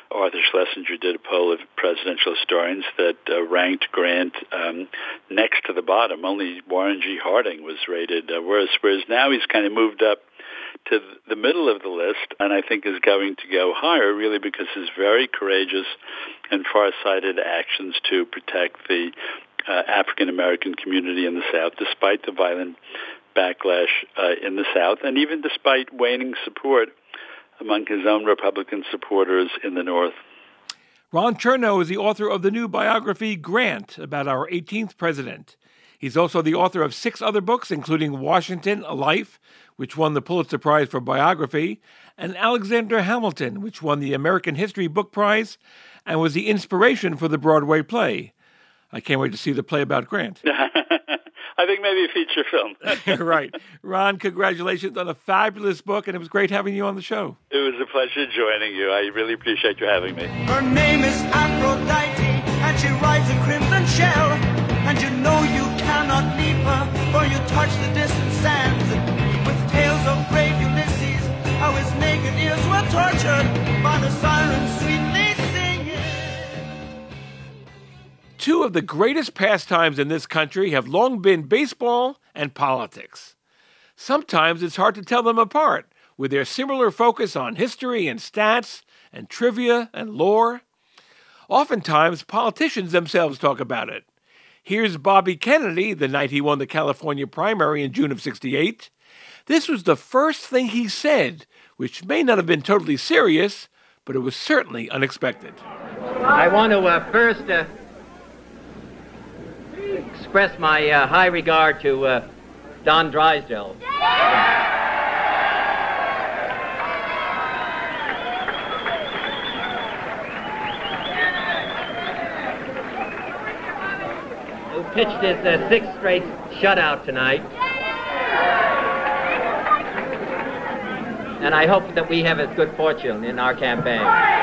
Speaker 11: Arthur Schlesinger did a poll of presidential historians that ranked Grant next to the bottom. Only Warren G. Harding was rated worse, whereas now he's kind of moved up to the middle of the list, and I think is going to go higher, really because his very courageous and far-sighted actions to protect the African-American community in the South, despite the violent backlash in the South, and even despite waning support among his own Republican supporters in the North.
Speaker 1: Ron Chernow is the author of the new biography, Grant, about our 18th president. He's also the author of 6 other books, including Washington, A Life, which won the Pulitzer Prize for biography, and Alexander Hamilton, which won the American History Book Prize and was the inspiration for the Broadway play. I can't wait to see the play about Grant.
Speaker 11: I think maybe a feature film.
Speaker 1: Right. Ron, congratulations on a fabulous book, and it was great having you on the show.
Speaker 11: It was a pleasure joining you. I really appreciate you having me.
Speaker 9: Her name is Aphrodite, and she rides a crimson shell. And you know you cannot leave her, for you touch the distant sands. With tales of brave Ulysses, how his naked ears were tortured by the sirens sweetly singing.
Speaker 1: 2 of the greatest pastimes in this country have long been baseball and politics. Sometimes it's hard to tell them apart, with their similar focus on history and stats and trivia and lore. Oftentimes, politicians themselves talk about it. Here's Bobby Kennedy, the night he won the California primary in June of '68. This was the first thing he said, which may not have been totally serious, but it was certainly unexpected.
Speaker 12: I want to first express my high regard to Don Drysdale. Who pitched his 6th straight shutout tonight. And I hope that we have as good fortune in our campaign.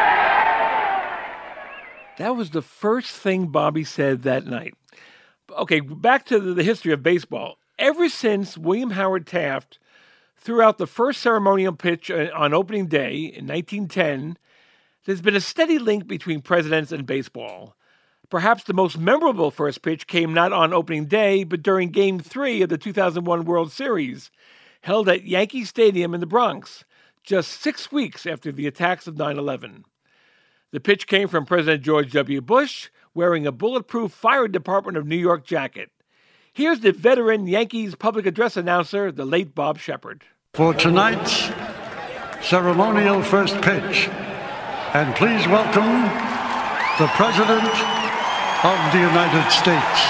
Speaker 1: That was the first thing Bobby said that night. Okay, back to the history of baseball. Ever since William Howard Taft threw out the first ceremonial pitch on opening day in 1910, there's been a steady link between presidents and baseball. Perhaps the most memorable first pitch came not on opening day, but during Game 3 of the 2001 World Series, held at Yankee Stadium in the Bronx, just 6 weeks after the attacks of 9/11. The pitch came from President George W. Bush, wearing a bulletproof Fire Department of New York jacket. Here's the veteran Yankees public address announcer, the late Bob Shepard.
Speaker 13: For tonight's ceremonial first pitch, and please welcome the President of the United States.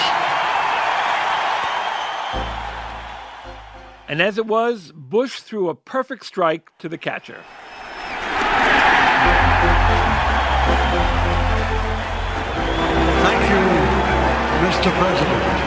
Speaker 1: And as it was, Bush threw a perfect strike to the catcher.
Speaker 13: Thank you, Mr. President.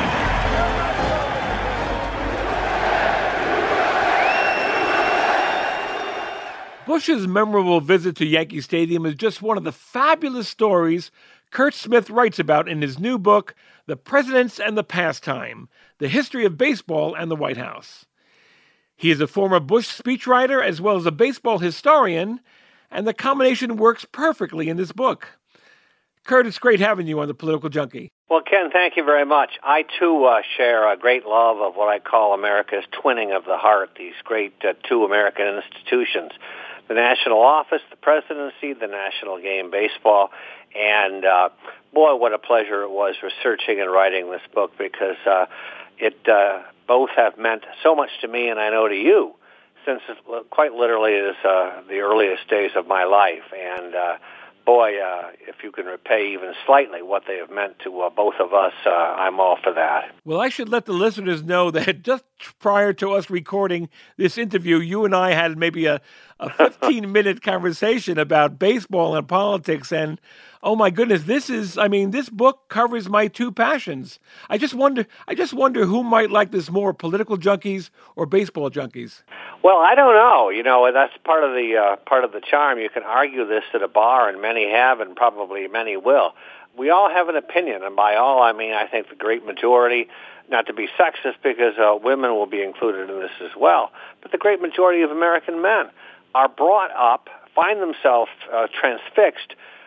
Speaker 1: Bush's memorable visit to Yankee Stadium is just one of the fabulous stories Kurt Smith writes about in his new book, The Presidents and the Pastime, The History of Baseball and the White House. He is a former Bush speechwriter as well as a baseball historian, and the combination works perfectly in this book. Kurt, it's great having you on The Political Junkie.
Speaker 4: Well, Ken, thank you very much. I, too, share a great love of what I call America's twinning of the heart, these great 2 American institutions, the national office, the presidency, the national game, baseball. And, boy, what a pleasure it was researching and writing this book because it both have meant so much to me and I know to you since quite literally it is the earliest days of my life. And, boy, if you can repay even slightly what they have meant to both of us, I'm all for that.
Speaker 1: Well, I should let the listeners know that just prior to us recording this interview, you and I had maybe a 15-minute conversation about baseball and politics. And, oh, my goodness, this book covers my 2 passions. I just wonder who might like this more, political junkies or baseball junkies.
Speaker 4: Well, I don't know. You know, that's part of the charm. You can argue this at a bar, and many have, and probably many will. We all have an opinion, and by all I mean I think the great majority, not to be sexist because women will be included in this as well, but the great majority of American men are brought up, find themselves transfixed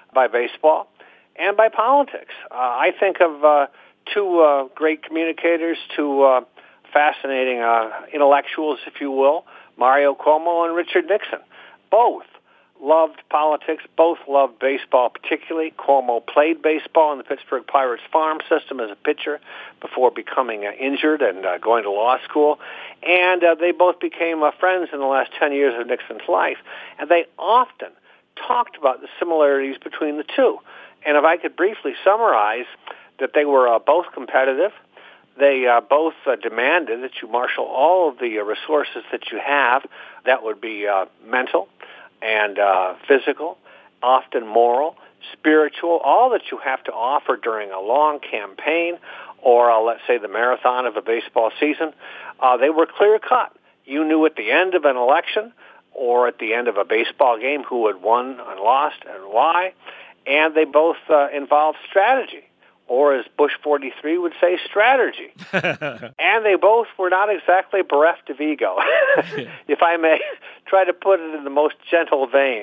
Speaker 4: by baseball and by politics. I think of two great communicators, two fascinating intellectuals, if you will, Mario Cuomo and Richard Nixon. Both loved politics, both loved baseball particularly. Cuomo played baseball in the Pittsburgh Pirates farm system as a pitcher before becoming injured and going to law school. And they both became friends in the last 10 years of Nixon's life. And they often talked about the similarities between the two. And if I could briefly summarize that they were both competitive, they both demanded that you marshal all of the resources that you have. That would be mental and physical, often moral, spiritual, all that you have to offer during a long campaign or, let's say, the marathon of a baseball season. They were clear-cut. You knew at the end of an election or at the end of a baseball game who had won and lost and why, and they both involved strategy, or as Bush 43 would say, strategy. And they both were not exactly bereft of ego, if I may try to put it in the most gentle vein.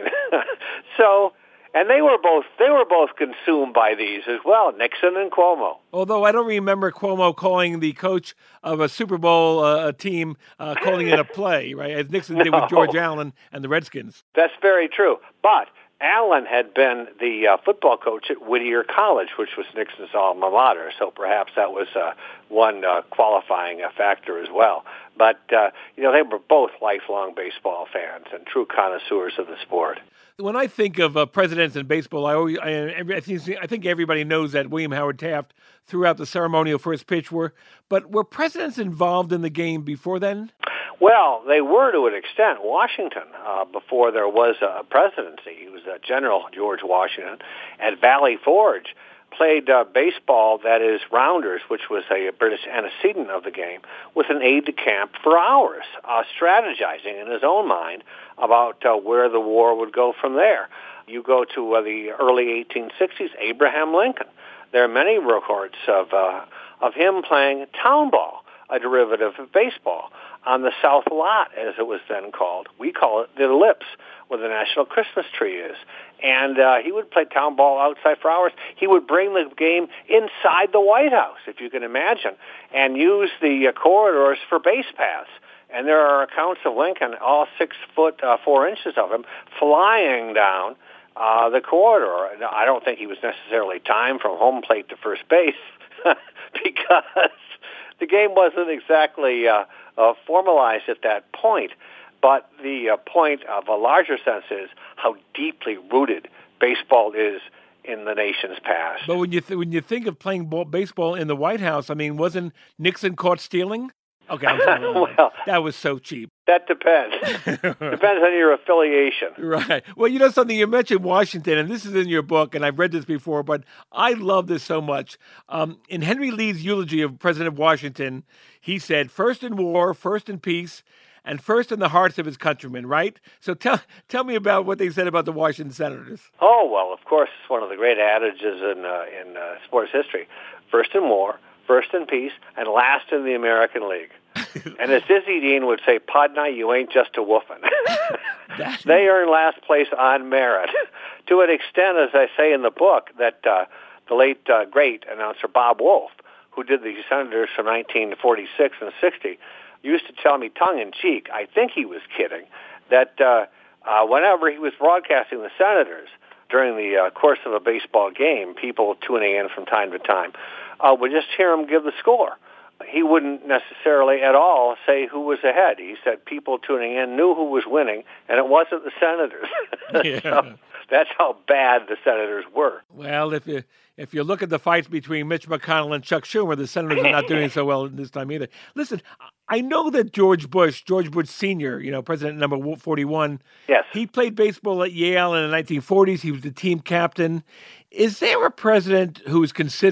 Speaker 4: And they were both consumed by these as well, Nixon and Cuomo.
Speaker 1: Although I don't remember Cuomo calling the coach of a Super Bowl team, calling it a play, right, as Nixon did with George Allen and the Redskins.
Speaker 4: That's very true. But Allen had been the football coach at Whittier College, which was Nixon's alma mater, so perhaps that was one qualifying factor as well. But, they were both lifelong baseball fans and true connoisseurs of the sport.
Speaker 1: When I think of presidents in baseball, I think everybody knows that William Howard Taft threw out the ceremonial first pitch. Were presidents involved in the game before then?
Speaker 4: Well, they were to an extent. Washington, before there was a presidency, he was General George Washington, at Valley Forge, played baseball, that is rounders, which was a British antecedent of the game, with an aide-de-camp for hours, strategizing in his own mind about where the war would go from there. You go to the early 1860s, Abraham Lincoln. There are many reports of him playing town ball, a derivative of baseball, on the South Lot, as it was then called. We call it the Ellipse, where the National Christmas tree is. And he would play town ball outside for hours. He would bring the game inside the White House, if you can imagine, and use the corridors for base paths. And there are accounts of Lincoln, all 6 foot 4 inches of him, flying down the corridor. Now, I don't think he was necessarily timed from home plate to first base because the game wasn't exactly formalized at that point. But the point of a larger sense is how deeply rooted baseball is in the nation's past.
Speaker 1: But when you think of playing baseball in the White House, I mean, wasn't Nixon caught stealing? Okay, I'm sorry.
Speaker 4: Well,
Speaker 1: that was so cheap.
Speaker 4: That depends. Depends on your affiliation.
Speaker 1: Right. Well, you know something, you mentioned Washington, and this is in your book, and I've read this before, but I love this so much. In Henry Lee's eulogy of President Washington, he said, "First in war, first in peace, and first in the hearts of his countrymen," right? So tell me about what they said about the Washington Senators.
Speaker 4: Oh, well, of course, it's one of the great adages in sports history. First in war, first in peace, and last in the American League. And as Dizzy Dean would say, Podna, you ain't just a woofin'. They earn last place on merit. To an extent, as I say in the book, that the late, great announcer Bob Wolf, who did the Senators from 1946 and 60, used to tell me tongue-in-cheek, I think he was kidding, that whenever he was broadcasting the Senators during the course of a baseball game, people tuning in from time to time would just hear him give the score. He wouldn't necessarily at all say who was ahead. He said people tuning in knew who was winning, and it wasn't the Senators.
Speaker 1: Yeah.
Speaker 4: So that's how bad the Senators were.
Speaker 1: Well, if you look at the fights between Mitch McConnell and Chuck Schumer, the Senators are not doing so well this time either. Listen, I know that George Bush Sr., President number 41,
Speaker 4: yes,
Speaker 1: he played baseball at Yale in the 1940s. He was the team captain. Is there a president whom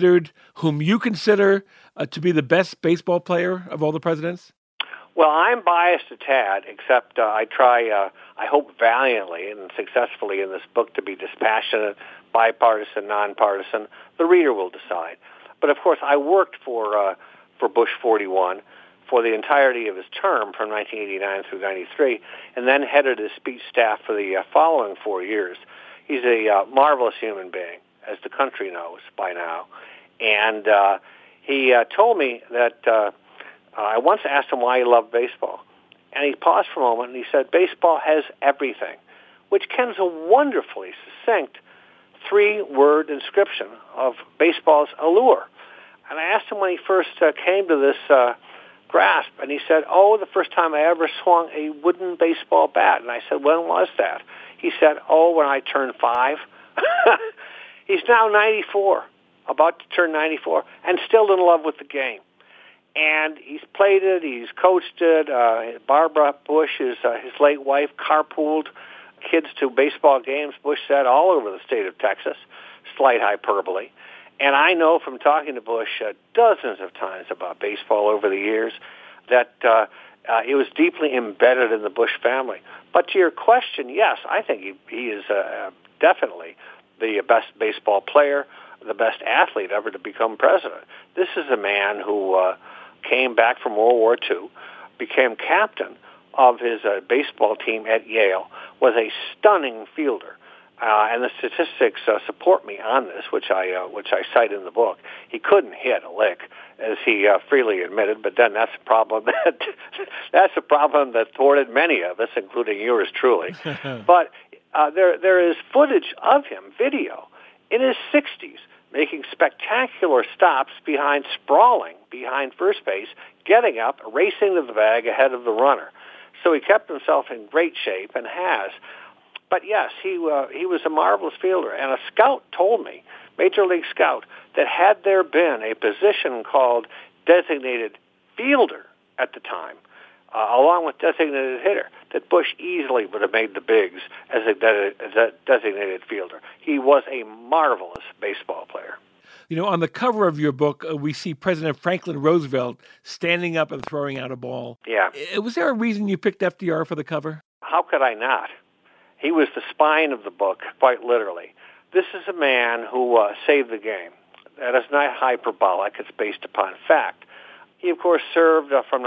Speaker 1: you consider to be the best baseball player of all the presidents?
Speaker 4: Well, I'm biased a tad, except I try, I hope valiantly and successfully in this book to be dispassionate, bipartisan, nonpartisan. The reader will decide. But of course, I worked for Bush 41 for the entirety of his term from 1989 through 93, and then headed his speech staff for the following 4 years. He's a marvelous human being, as the country knows by now. And he told me that I once asked him why he loved baseball. And he paused for a moment and he said, baseball has everything, which Ken's a wonderfully succinct 3-word inscription of baseball's allure. And I asked him when he first came to this grasp, and he said, the first time I ever swung a wooden baseball bat. And I said, when was that? He said, when I turned 5. He's now 94, about to turn 94, and still in love with the game. And he's played it, he's coached it. Barbara Bush, his late wife, carpooled kids to baseball games, Bush said, all over the state of Texas, slight hyperbole. And I know from talking to Bush dozens of times about baseball over the years that it was deeply embedded in the Bush family. But to your question, yes, I think he is definitely the best baseball player, the best athlete ever to become president. This is a man who came back from World War II, became captain of his baseball team at Yale, was a stunning fielder. And the statistics support me on this, which I cite in the book. He couldn't hit a lick, as he freely admitted. But then that's a problem that thwarted many of us, including yours truly. But there is footage of him, video, in his 60s, making spectacular stops sprawling behind first base, getting up, racing to the bag ahead of the runner. So he kept himself in great shape and has. But yes, he was a marvelous fielder. And a scout told me, Major League scout, that had there been a position called designated fielder at the time, along with designated hitter, that Bush easily would have made the bigs as a designated fielder. He was a marvelous baseball player.
Speaker 1: You know, on the cover of your book, we see President Franklin Roosevelt standing up and throwing out a ball.
Speaker 4: Yeah.
Speaker 1: Was there a reason you picked FDR for the cover?
Speaker 4: How could I not? He was the spine of the book, quite literally. This is a man who saved the game. That is not hyperbolic. It's based upon fact. He, of course, served from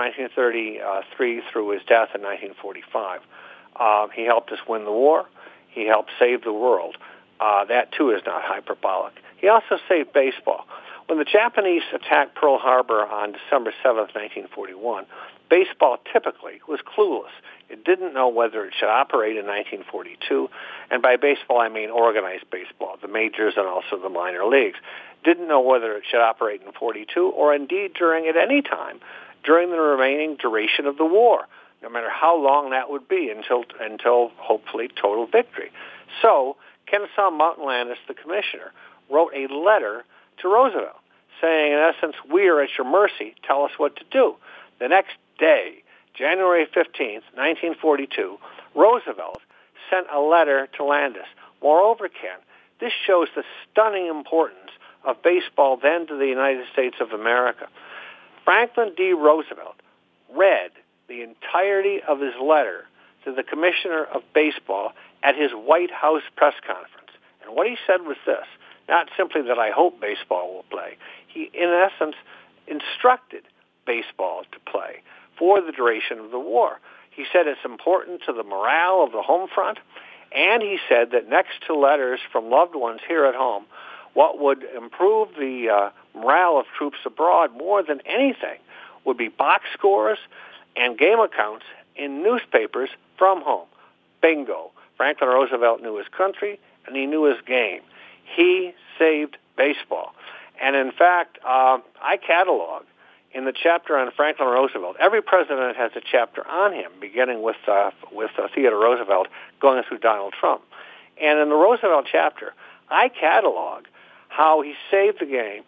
Speaker 4: 1933 through his death in 1945. He helped us win the war. He helped save the world. That, too, is not hyperbolic. He also saved baseball. When the Japanese attacked Pearl Harbor on December 7th, 1941, baseball typically was clueless. It didn't know whether it should operate in 1942, and by baseball I mean organized baseball, the majors and also the minor leagues. Didn't know whether it should operate in 42 or indeed at any time during the remaining duration of the war, no matter how long that would be until hopefully total victory. So Kennesaw Mountain Landis, the commissioner, wrote a letter to Roosevelt saying, in essence, we are at your mercy. Tell us what to do. The next day, January 15th, 1942, Roosevelt sent a letter to Landis. Moreover, Ken, this shows the stunning importance of baseball then to the United States of America. Franklin D. Roosevelt read the entirety of his letter to the Commissioner of Baseball at his White House press conference. And what he said was this, not simply that I hope baseball will play. He, in essence, instructed baseball to play for the duration of the war. He said it's important to the morale of the home front, and he said that next to letters from loved ones here at home, what would improve the morale of troops abroad more than anything would be box scores and game accounts in newspapers from home. Bingo. Franklin Roosevelt knew his country, and he knew his game. He saved baseball. And in fact, I catalog in the chapter on Franklin Roosevelt. Every president has a chapter on him, beginning with Theodore Roosevelt, going through Donald Trump. And in the Roosevelt chapter, I catalog how he saved the game,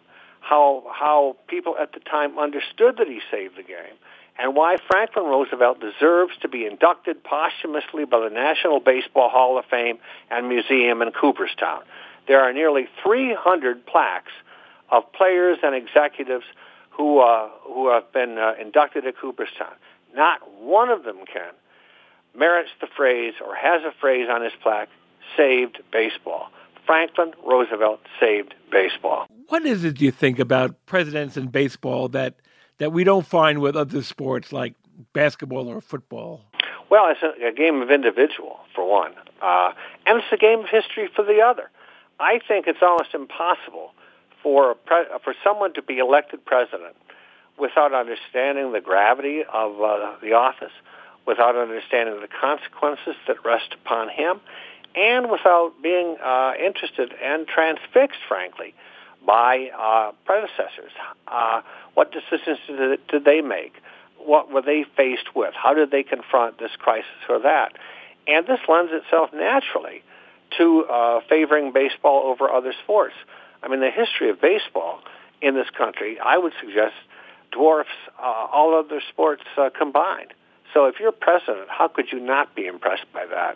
Speaker 4: how people at the time understood that he saved the game, and why Franklin Roosevelt deserves to be inducted posthumously by the National Baseball Hall of Fame and Museum in Cooperstown. There are nearly 300 plaques of players and executives who have been inducted at Cooperstown. Not one of them, Ken, merits the phrase or has a phrase on his plaque, saved baseball. Franklin Roosevelt saved baseball.
Speaker 1: What is it, do you think, about presidents in baseball that we don't find with other sports like basketball or football?
Speaker 4: Well, it's a game of individual, for one, and it's a game of history for the other. I think it's almost impossible for someone to be elected president without understanding the gravity of the office, without understanding the consequences that rest upon him, and without being interested and transfixed, frankly, by predecessors. What decisions did they make? What were they faced with? How did they confront this crisis or that? And this lends itself naturally to favoring baseball over other sports. I mean, the history of baseball in this country, I would suggest, dwarfs all other sports combined. So if you're president, how could you not be impressed by that?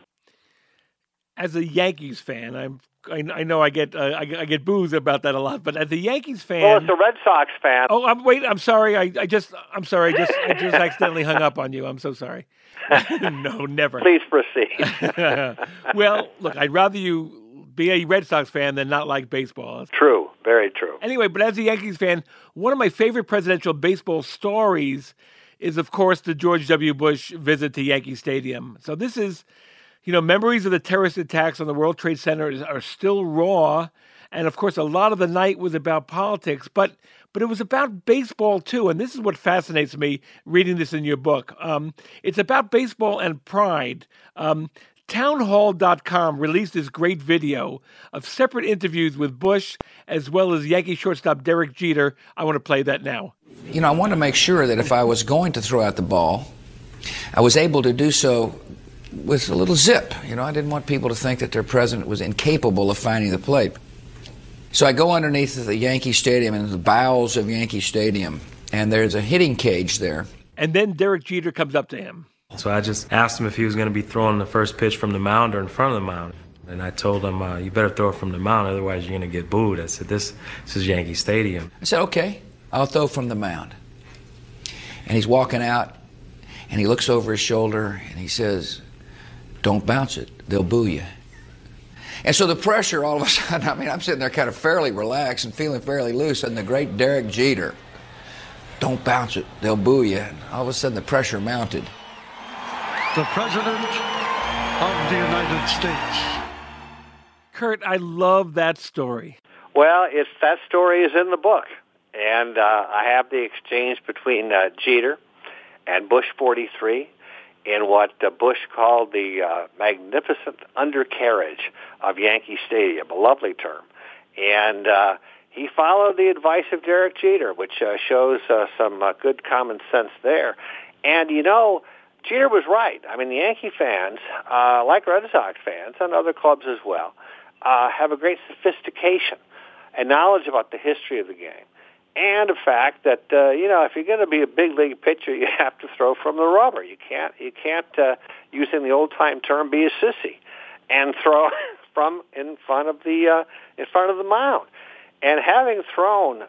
Speaker 1: As a Yankees fan, I know I get boos about that a lot, but as a Yankees fan,
Speaker 4: well, as a Red Sox fan.
Speaker 1: Oh, I'm sorry. I just accidentally hung up on you. I'm so sorry. No, never.
Speaker 4: Please proceed.
Speaker 1: Well, look, I'd rather you be a Red Sox fan than not like baseball.
Speaker 4: True, very true.
Speaker 1: Anyway, but as a Yankees fan, one of my favorite presidential baseball stories is, of course, the George W. Bush visit to Yankee Stadium. So this is, memories of the terrorist attacks on the World Trade Center are still raw. And, of course, a lot of the night was about politics, but it was about baseball, too. And this is what fascinates me reading this in your book. It's about baseball and pride. Townhall.com released this great video of separate interviews with Bush as well as Yankee shortstop Derek Jeter. I want to play that now.
Speaker 14: I wanted to make sure that if I was going to throw out the ball, I was able to do so with a little zip. I didn't want people to think that their president was incapable of finding the plate. So I go underneath the Yankee Stadium, in the bowels of Yankee Stadium, and there's a hitting cage there.
Speaker 1: And then Derek Jeter comes up to him.
Speaker 15: So I just asked him if he was going to be throwing the first pitch from the mound or in front of the mound. And I told him, you better throw it from the mound, otherwise you're going to get booed. I said, this is Yankee Stadium.
Speaker 14: I said, okay, I'll throw from the mound. And he's walking out, and he looks over his shoulder, and he says, don't bounce it, they'll boo you. And so the pressure all of a sudden, I'm sitting there kind of fairly relaxed and feeling fairly loose, and the great Derek Jeter, don't bounce it, they'll boo you. And all of a sudden the pressure mounted.
Speaker 13: The President of the United States.
Speaker 1: Kurt, I love that story.
Speaker 4: Well, that story is in the book. And I have the exchange between Jeter and Bush 43 in what Bush called the magnificent undercarriage of Yankee Stadium, a lovely term. And he followed the advice of Derek Jeter, which shows some good common sense there. And, Jeter was right. The Yankee fans, like Red Sox fans and other clubs as well, have a great sophistication and knowledge about the history of the game. And the fact that, if you're going to be a big league pitcher, you have to throw from the rubber. You can't using the old-time term, be a sissy and throw from in front of the mound. And having thrown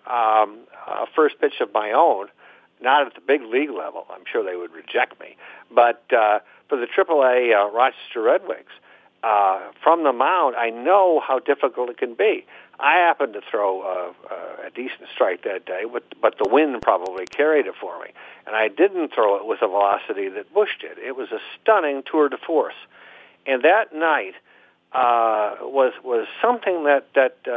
Speaker 4: a first pitch of my own, not at the big league level, I'm sure they would reject me, but for the AAA Rochester Red Wings, from the mound, I know how difficult it can be. I happened to throw a decent strike that day, but the wind probably carried it for me. And I didn't throw it with the velocity that Bush did. It was a stunning tour de force. And that night was something that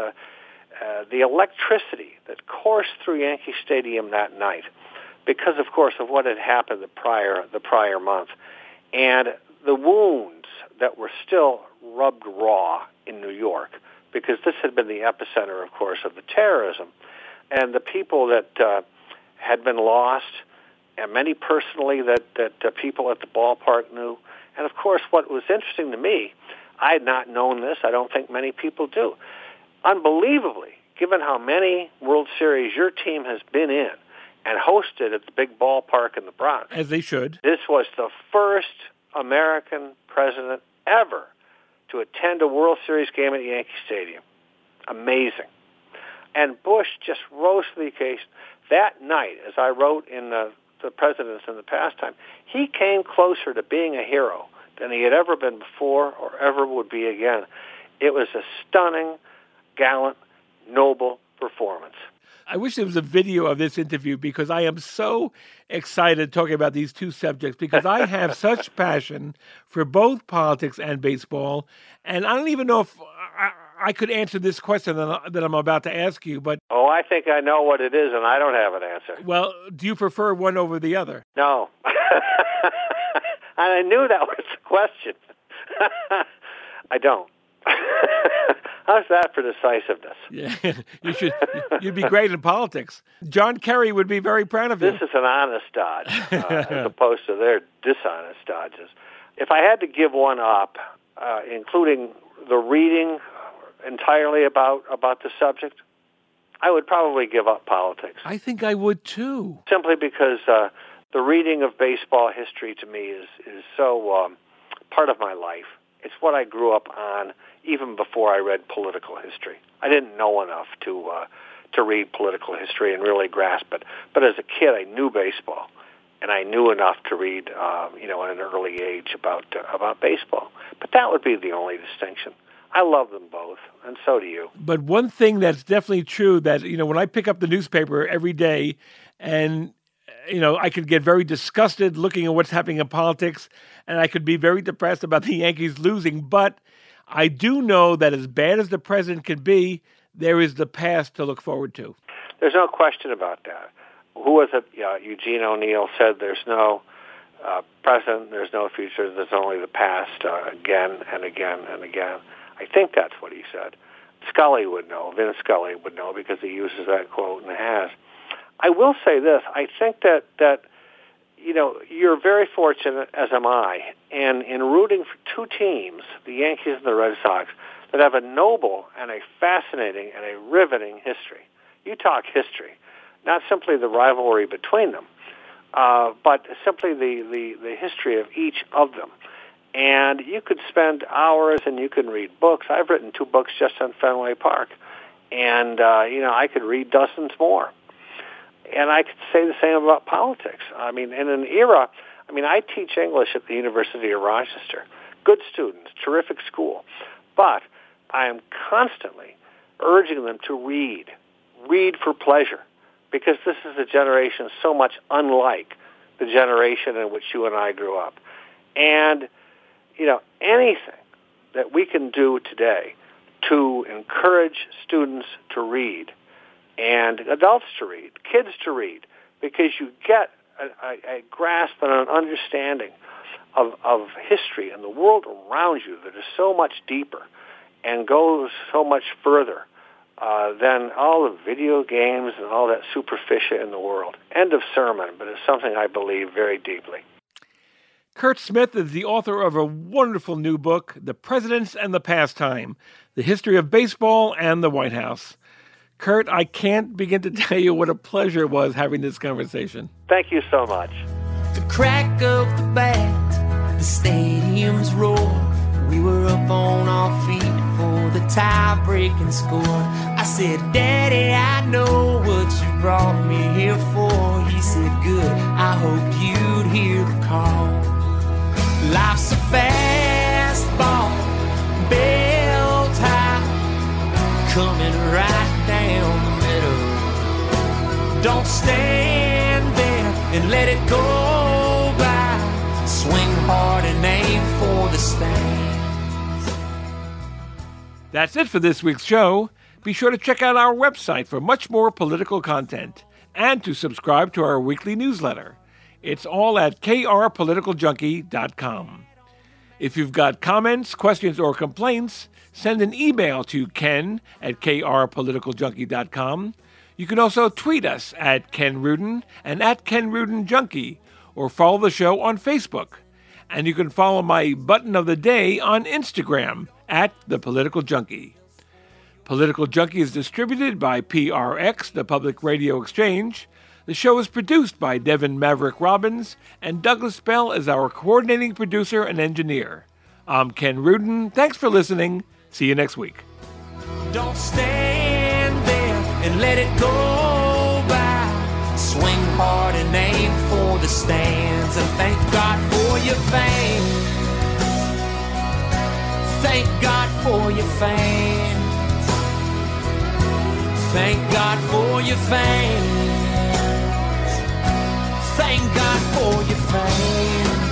Speaker 4: the electricity that coursed through Yankee Stadium that night, because, of course, of what had happened the prior month, and the wounds that were still rubbed raw in New York, because this had been the epicenter, of course, of the terrorism, and the people that had been lost, and many personally that people at the ballpark knew. And, of course, what was interesting to me, I had not known this. I don't think many people do. Unbelievably, given how many World Series your team has been in and hosted at the big ballpark in the Bronx.
Speaker 1: As they should.
Speaker 4: This was the first American president ever to attend a World Series game at Yankee Stadium. Amazing. And Bush just rose to the occasion. That night, as I wrote in the Presidents in the Pastime, he came closer to being a hero than he had ever been before or ever would be again. It was a stunning, gallant, noble performance.
Speaker 1: I wish there was a video of this interview because I am so excited talking about these two subjects because I have such passion for both politics and baseball. And I don't even know if I could answer this question that I'm about to ask you, but...
Speaker 4: Oh, I think I know what it is, and I don't have an answer.
Speaker 1: Well, do you prefer one over the other?
Speaker 4: No. And I knew that was the question. I don't. How's that for decisiveness?
Speaker 1: Yeah, you'd be great in politics. John Kerry would be very proud of you.
Speaker 4: This is an honest dodge, as opposed to their dishonest dodges. If I had to give one up, including the reading entirely about the subject, I would probably give up politics.
Speaker 1: I think I would too.
Speaker 4: Simply because the reading of baseball history to me is so part of my life. It's what I grew up on even before I read political history. I didn't know enough to read political history and really grasp it. But as a kid, I knew baseball, and I knew enough to read, at an early age about baseball. But that would be the only distinction. I love them both, and so do you.
Speaker 1: But one thing that's definitely true that, when I pick up the newspaper every day and, I could get very disgusted looking at what's happening in politics, and I could be very depressed about the Yankees losing. But I do know that as bad as the president can be, there is the past to look forward to.
Speaker 4: There's no question about that. Who was it? Eugene O'Neill said there's no present, there's no future, there's only the past again and again and again. I think that's what he said. Scully would know. Vince Scully would know because he uses that quote and has. I will say this. I think that you're very fortunate, as am I, and in rooting for two teams, the Yankees and the Red Sox, that have a noble and a fascinating and a riveting history. You talk history, not simply the rivalry between them, but simply the history of each of them. And you could spend hours and you can read books. I've written 2 books just on Fenway Park. And, I could read dozens more. And I could say the same about politics. I mean, in an era, I teach English at the University of Rochester. Good students, terrific school. But I am constantly urging them to read for pleasure, because this is a generation so much unlike the generation in which you and I grew up. And, anything that we can do today to encourage students to read and adults to read, kids to read, because you get a grasp and an understanding of history and the world around you that is so much deeper and goes so much further than all the video games and all that superficie in the world. End of sermon, but it's something I believe very deeply.
Speaker 1: Curt Smith is the author of a wonderful new book, The Presidents and the Pastime, The History of Baseball and the White House. Curt, I can't begin to tell you what a pleasure it was having this conversation.
Speaker 4: Thank you so much.
Speaker 5: The crack of the bat, the stadium's roar. We were up on our feet for the tie-breaking score. I said, Daddy, I know what you brought me here for. He said, good, I hope you'd hear the call. Life's a fast ball, bell time, coming right down the middle. Don't stand there and let it go by. Swing hard and aim for the stands.
Speaker 1: That's it for this week's show. Be sure to check out our website for much more political content and to subscribe to our weekly newsletter. It's all at krpoliticaljunkie.com. If you've got comments, questions, or complaints, send an email to ken@krpoliticaljunkie.com. You can also tweet us at Ken Rudin and at Ken Rudin Junkie, or follow the show on Facebook. And you can follow my button of the day on Instagram at The Political Junkie. Political Junkie is distributed by PRX, the Public Radio Exchange. The show is produced by Devin Maverick Robbins, and Douglas Bell is our coordinating producer and engineer. I'm Ken Rudin. Thanks for listening. See you next week.
Speaker 5: Don't stand there and let it go by. Swing hard and aim for the stands, and thank God for your fans. Thank God for your fans. Thank God for your fans. Thank God for your fans.